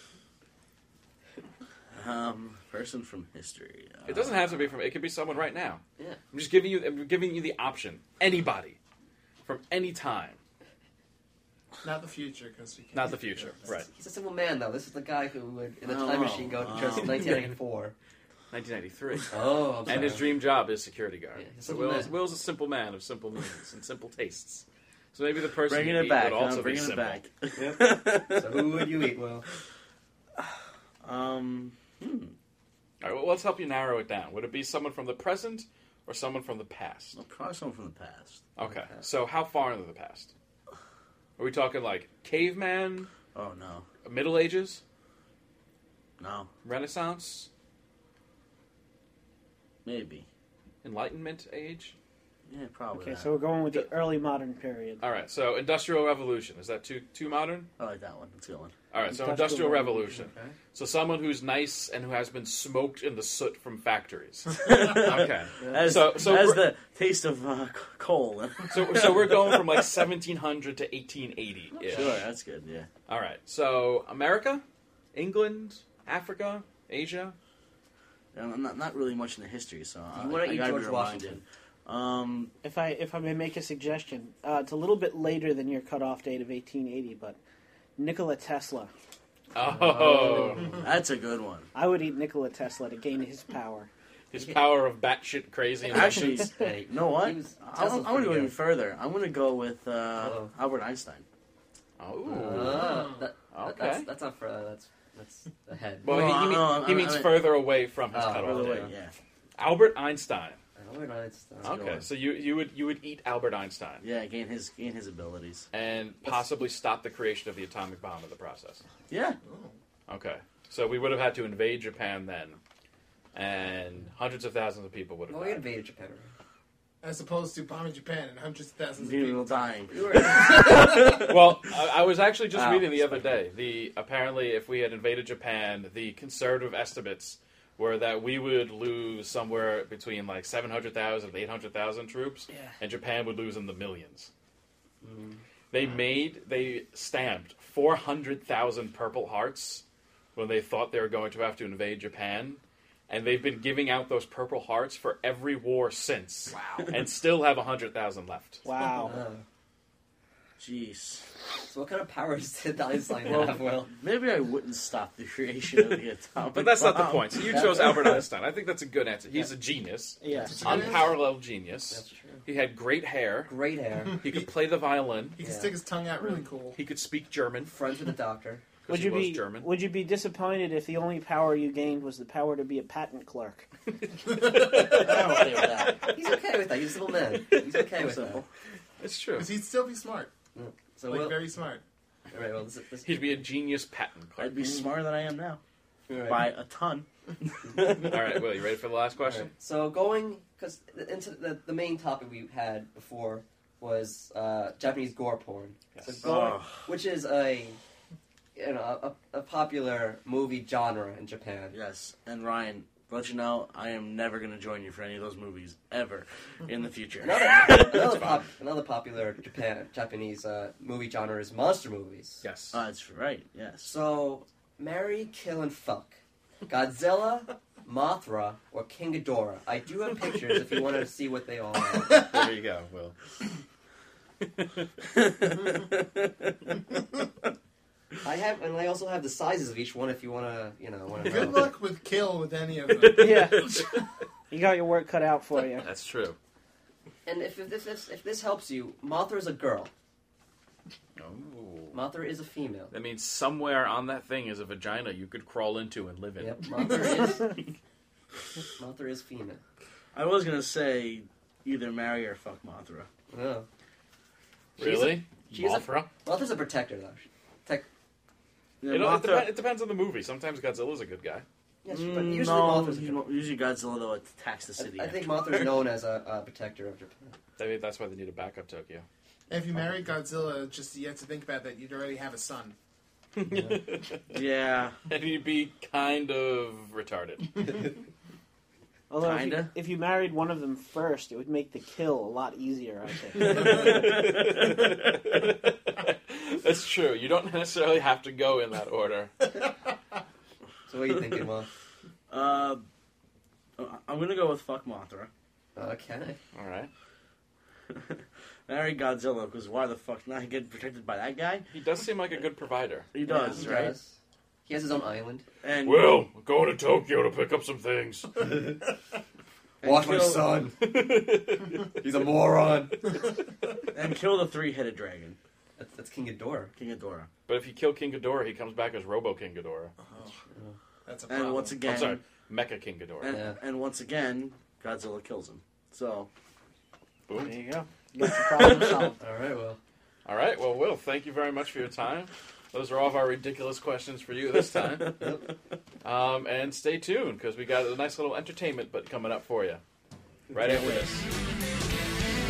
Person from history. It doesn't have to be from. It could be someone right now. Yeah. I'm just giving you the option. Anybody, from any time, Not the future, because we can't. not the future. Right. He's a simple man, though. This is the guy who would, in the Oh, time machine, go to just 1994. 1993. Oh, I'm sorry. And his dream job is security guard. Yeah, he's a So simple man. Will's a simple man of simple means and simple tastes. So maybe the person Bringing you it eat back. would also I'm bringing be it simple. back. So who would you eat, Will? All right, well, let's help you narrow it down. Would it be someone from the present or someone from the past? Well, probably someone from the past. Okay, so how far into the past? Are we talking like caveman, Oh no, Middle Ages, no, Renaissance, maybe. Enlightenment age? Yeah, probably. Okay, that. so we're going with the early modern period. All right, so Industrial Revolution. Is that too modern? I like that one. That's a good one. All right, so Industrial Industrial Revolution. Okay. So someone who's nice and who has been smoked in the soot from factories. Okay. As we're- the taste of coal. So we're going from like 1700 to 1880. -ish. Sure, that's good. Yeah. All right. So America, England, Africa, Asia. I'm not really much into history, so You want to I eat gotta George be Washington? reminded. If I may make a suggestion, it's a little bit later than your cutoff date of 1880, but Nikola Tesla. Oh, That's a good one. I would eat Nikola Tesla to gain his power. his power of batshit crazy Actually, inventions. Hey, you know what? he was- I'm Tesla's going to go pretty even good. further. I'm going to go with Uh-oh. Albert Einstein. Oh, okay. That's not for that's ahead. Well, No, he means I mean- further away from his Oh, cutoff By the way, date. yeah. Albert Einstein. Albert Einstein. good Okay, one. so you would eat Albert Einstein Yeah, gain his abilities. and possibly stop the creation of the atomic bomb in the process. Yeah. Okay, so we would have had to invade Japan then, and hundreds of thousands of people would have Well, we died. invaded Japan. As opposed to bombing Japan and hundreds of thousands of People people. dying. We were Well, I was actually just Wow. reading the other day. Apparently, if we had invaded Japan, the conservative estimates were that we would lose somewhere between like 700,000 and 800,000 troops, Yeah. and Japan would lose in the millions. They stamped 400,000 Purple Hearts when they thought they were going to have to invade Japan. And they've been giving out those Purple Hearts for every war since. Wow. And still have 100,000 left. Wow. Jeez. So what kind of powers did Einstein have? Well, Maybe I wouldn't stop the creation of the atomic But that's not the bomb. point. So you chose Albert Einstein. I think that's a good answer. He's a genius. Yes. Unparalleled genius. that's true. He had great hair. Great hair. He could play the violin. He can Yeah. stick his tongue out really cool. He could speak German. Friends with the doctor. Because he was German. Would you be disappointed if the only power you gained was the power to be a patent clerk? I'm okay with that. He's okay with that. He's a little man. He's okay with that. Simple. It's true. Because he'd still be smart. So Like, we'll, very smart. all right. Well, this He'd be a genius patent clerk. I'd be smarter than I am now. all right. By a ton. All right, Will, you ready for the last All question? right. So going because into the main topic we had before was Japanese gore porn. Yes. So going, Ugh. which is a popular movie genre in Japan. Yes. And Ryan, let you know, I am never going to join you for any of those movies ever in the future. Another popular Japanese movie genre is monster movies. Yes. That's right. Yes. So, marry, kill, and fuck. Godzilla, Mothra, or King Ghidorah. I do have pictures if you want to see what they all are. There you go, Will. I also have the sizes of each one if you want to, want to Good know. luck with kill with any of them. Yeah. You got your work cut out for you. That's true. And if this helps you, Mothra is a girl. Oh. Mothra is a female. That means somewhere on that thing is a vagina you could crawl into and live in. Yep, Mothra is female. I was going to say either marry or fuck Mothra. Oh. Really? she's a- Mothra? Mothra's a protector, though. Yeah, It depends on the movie. Sometimes Godzilla's a good guy. Yes, but usually no, Mothra's a protector. usually Godzilla, though, attacks the city. I think Mothra's known as a protector of Japan. Maybe that's why they need a backup Tokyo. And if you marry Godzilla, just you have to think about that. You'd already have a son. Yeah. And he'd be kind of retarded. Although Kinda. if you married one of them first, it would make the kill a lot easier, I think. That's true. You don't necessarily have to go in that order. So what are you thinking, Will? I'm going to go with fuck Mothra. Okay. All right. Marry Godzilla, because why the fuck not get protected by that guy? He does seem like a good provider. He does, He right? does. He has his own island. And Will, we're going to Tokyo to pick up some things. and Watch my kill- son. He's a moron. And kill the three-headed dragon, That's King Ghidorah. King Ghidorah. But if you kill King Ghidorah, he comes back as Robo King Ghidorah. That's a problem. And once again, I'm sorry, Mecha King Ghidorah. and, Yeah. and once again, Godzilla kills him. So, There you go. You got your problem solved. All right, well. All right. Well, Will, thank you very much for your time. Those are all of our ridiculous questions for you this time. And stay tuned, because we got a nice little entertainment bit coming up for you. Right after this.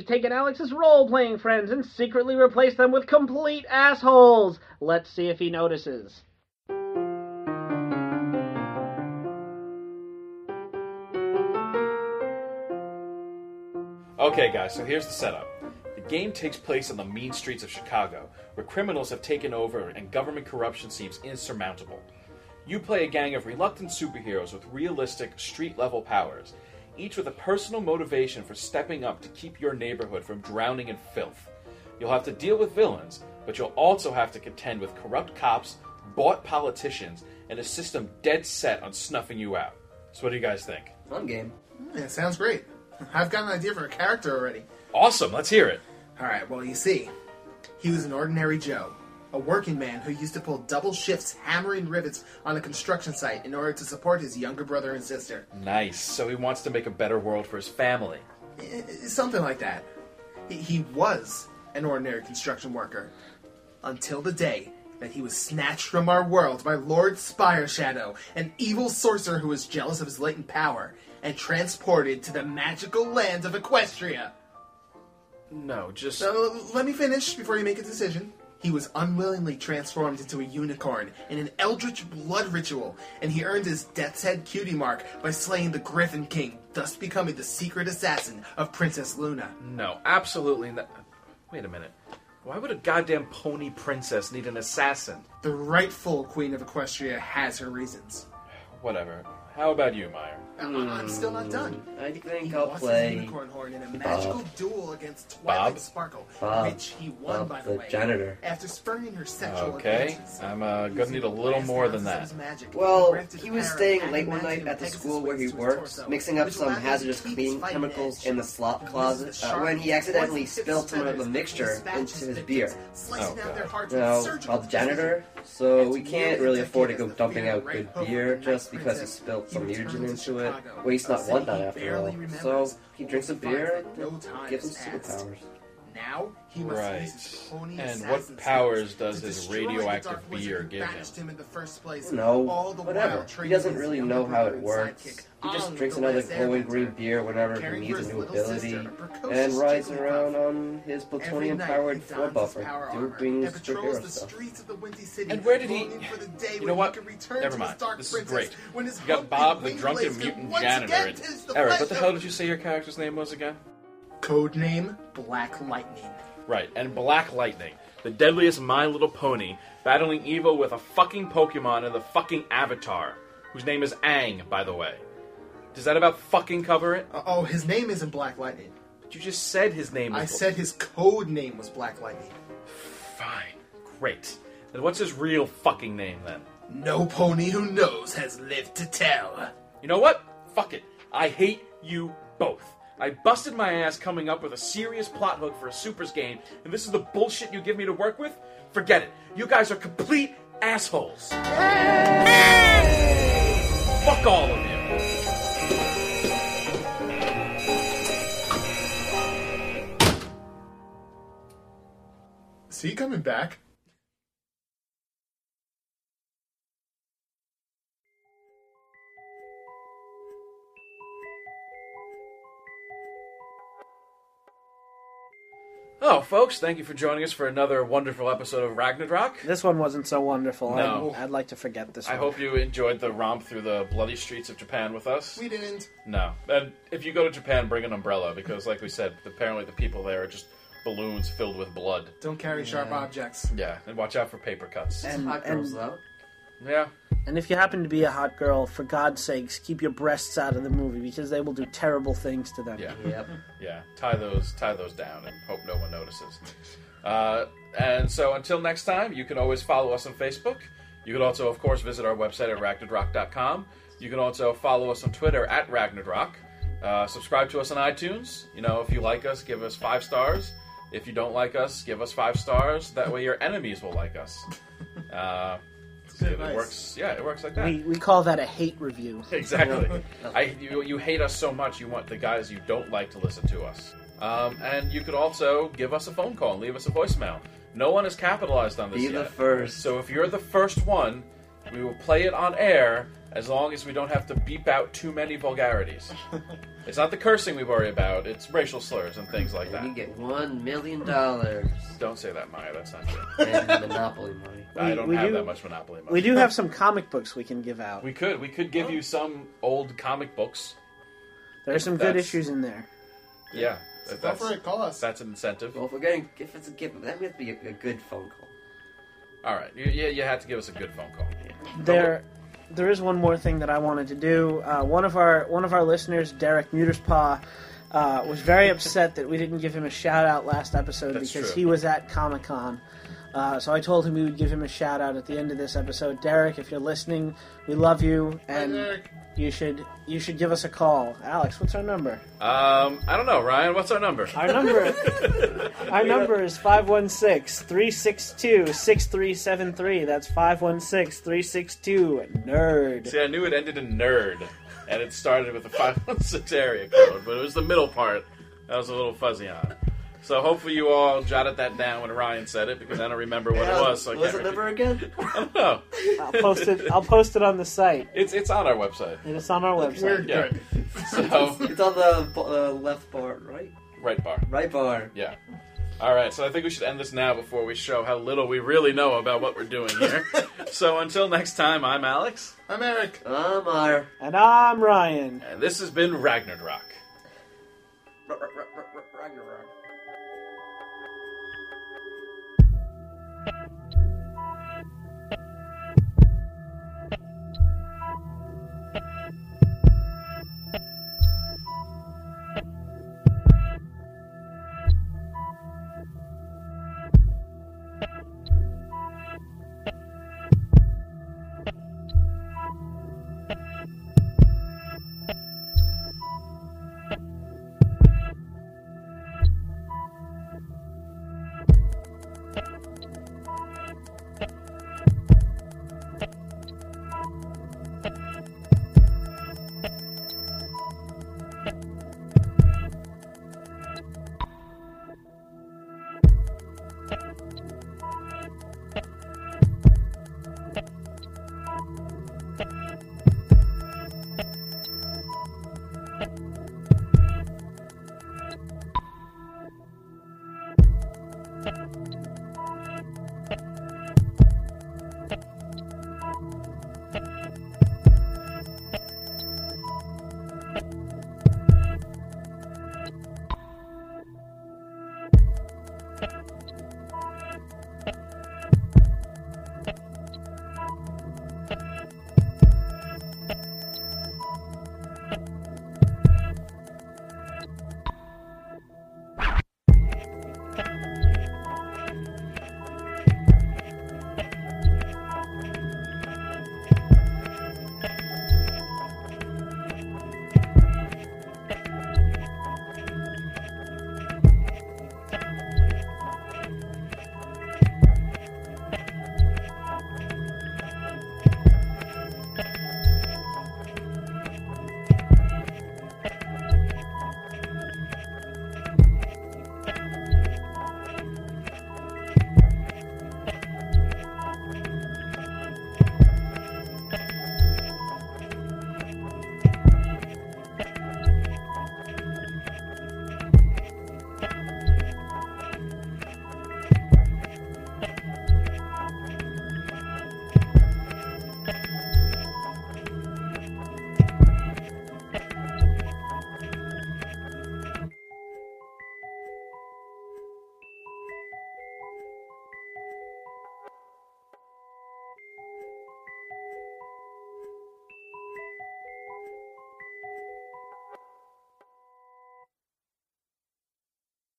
taken Alex's role-playing friends and secretly replaced them with complete assholes. Let's see if he notices. Okay, guys, so here's the setup. The game takes place on the mean streets of Chicago, where criminals have taken over and government corruption seems insurmountable. You play a gang of reluctant superheroes with realistic, street-level powers, each with a personal motivation for stepping up to keep your neighborhood from drowning in filth. You'll have to deal with villains, but you'll also have to contend with corrupt cops, bought politicians, and a system dead set on snuffing you out. So what do you guys think? Fun game. Yeah, sounds great. I've got an idea for a character already. Awesome, let's hear it. Alright, well, you see, he was an ordinary Joe. A working man who used to pull double shifts hammering rivets on a construction site in order to support his younger brother and sister. Nice, so he wants to make a better world for his family. Something like that. He was an ordinary construction worker. Until the day that he was snatched from our world by Lord Spireshadow, an evil sorcerer who was jealous of his latent power, and transported to the magical land of Equestria. No, just... So, let me finish before you make a decision. He was unwillingly transformed into a unicorn in an eldritch blood ritual, and he earned his Death's Head cutie mark by slaying the Griffin King, thus becoming the secret assassin of Princess Luna. No, absolutely not. Wait a minute. Why would a goddamn pony princess need an assassin? The rightful Queen of Equestria has her reasons. Whatever. How about you, Meyer? I'm still not done. I think He I'll lost his play unicorn horn in a magical duel against Bob? Twilight Sparkle, Bob. which he won, Bob, by the the way, janitor. after spurning her sexual Okay, advances. I'm gonna Using need a the little last more than ounces that. of his magic, Well, granted he was power of staying late one night adamantium at the Pegasus school where he wings to his works, torso, mixing up which some allowed him to hazardous keep cleaning his fighting chemicals edge. in the slop Uses closet the sharp when he accidentally poison-tipped spilled some of the feathers mixture to dispatch into his victims, beer. slicing Oh, out their God. hearts with Now, surgical Bob's janitor, precision. so we As can't nearly really a afford to decade go as the dumping feared out right good hope of beer the just Night because he Princess. spilled He some returned mutagen to into it. Chicago, Waste not, a want city none he after barely all. remembers, So he only drinks a to find beer that no and time gives him has passed. superpowers. Now he must Right. use his pony And assassin what powers skills does to his destroy the radioactive dark wizard beer who give him? banished him in the first place, No, all the whatever. while He training doesn't his really younger know how brother it and works. sidekick, He just on drinks the another Last glowing Airbender, green beer whenever he caring needs for a his new little ability, sister, a precocious and rides Jigglypuff. around on his Every plutonium-powered night he dons 4-buffer, his power armor doing and patrols superhero the stuff. streets of the Windy City, And where did he... longing for the day You when know he what? could return Never to mind. his dark This is princess, great. when his You got humpy Bob, the winged drunken blades could mutant once janitor. again And... taste the Eric, flesh what the of- hell did you say your character's name was again? Codename Black Lightning. Right, and Black Lightning, the deadliest My Little Pony, battling evil with a fucking Pokemon and the fucking Avatar, whose name is Aang, by the way. Does that about fucking cover it? Oh, his name isn't Black Lightning. But you just said his name was... I said his code name was Black Lightning. Fine. Great. Then what's his real fucking name, then? No pony who knows has lived to tell. You know what? Fuck it. I hate you both. I busted my ass coming up with a serious plot hook for a Supers game, and this is the bullshit you give me to work with? Forget it. You guys are complete assholes. Fuck all of you. Is he coming back? Oh, folks, thank you for joining us for another wonderful episode of Ragnarok. This one wasn't so wonderful. No. I'd like to forget this I one. hope you enjoyed the romp through the bloody streets of Japan with us. We didn't. No. And if you go to Japan, bring an umbrella, because like we said, apparently the people there are just balloons filled with blood. Don't carry sharp objects. Yeah, and watch out for paper cuts. And- Hot girls, though. Yeah. And if you happen to be a hot girl, for God's sakes, keep your breasts out of the movie because they will do terrible things to them. Yeah. Yep. Yeah, tie those down and hope no one notices. And so until next time, you can always follow us on Facebook. You can also, of course, visit our website at ragnarok.com. You can also follow us on Twitter at Ragnarok. Subscribe to us on iTunes. You know, if you like us, give us 5 stars. If you don't like us, give us 5 stars. That way your enemies will like us. It Nice. works. Yeah, it works like that. We call that a hate review. Exactly. You hate us so much, you want the guys you don't like to listen to us. And you could also give us a phone call and leave us a voicemail. No one has capitalized on this Be yet. the first. So if you're the first one, we will play it on air, as long as we don't have to beep out too many vulgarities. It's not the cursing we worry about, it's racial slurs and things like And you that. get $1 million Don't say that, Maya, that's not true. and Monopoly money. I don't we have do- that much Monopoly money. We do have some comic books we can give out. We could give you some old comic books. There are some good That's- issues in there. Yeah, Go for it. Call us. that's an incentive. Well, if it's a gift, that would be a good phone call. All right, you have to give us a good phone call. There is one more thing that I wanted to do. One of our listeners, Derek Muterspaw, was very upset that we didn't give him a shout out last episode That's because true. he was at Comic-Con. So I told him we would give him a shout out at the end of this episode. Derek, if you're listening, we love you, and Derek. you should give us a call. Alex, what's our number? I don't know, Ryan. What's our number? Our number is 516-362-6373. That's 516-362-NERD. See, I knew it ended in nerd, and it started with a 516 area code, but it was the middle part I was a little fuzzy on. So hopefully you all jotted that down when Ryan said it, because I don't remember what it was. So I What's can't the number again? I don't know. I'll post it on the site. It's on our website. It is on our We're website. Yeah. good. So It's on the left bar, right? right bar. Right bar. Yeah. All right. So I think we should end this now before we show how little we really know about what we're doing here. So until next time, I'm Alex, I'm Eric. Amar. And I'm Ryan. and this has been Ragnarok. Ragnarok.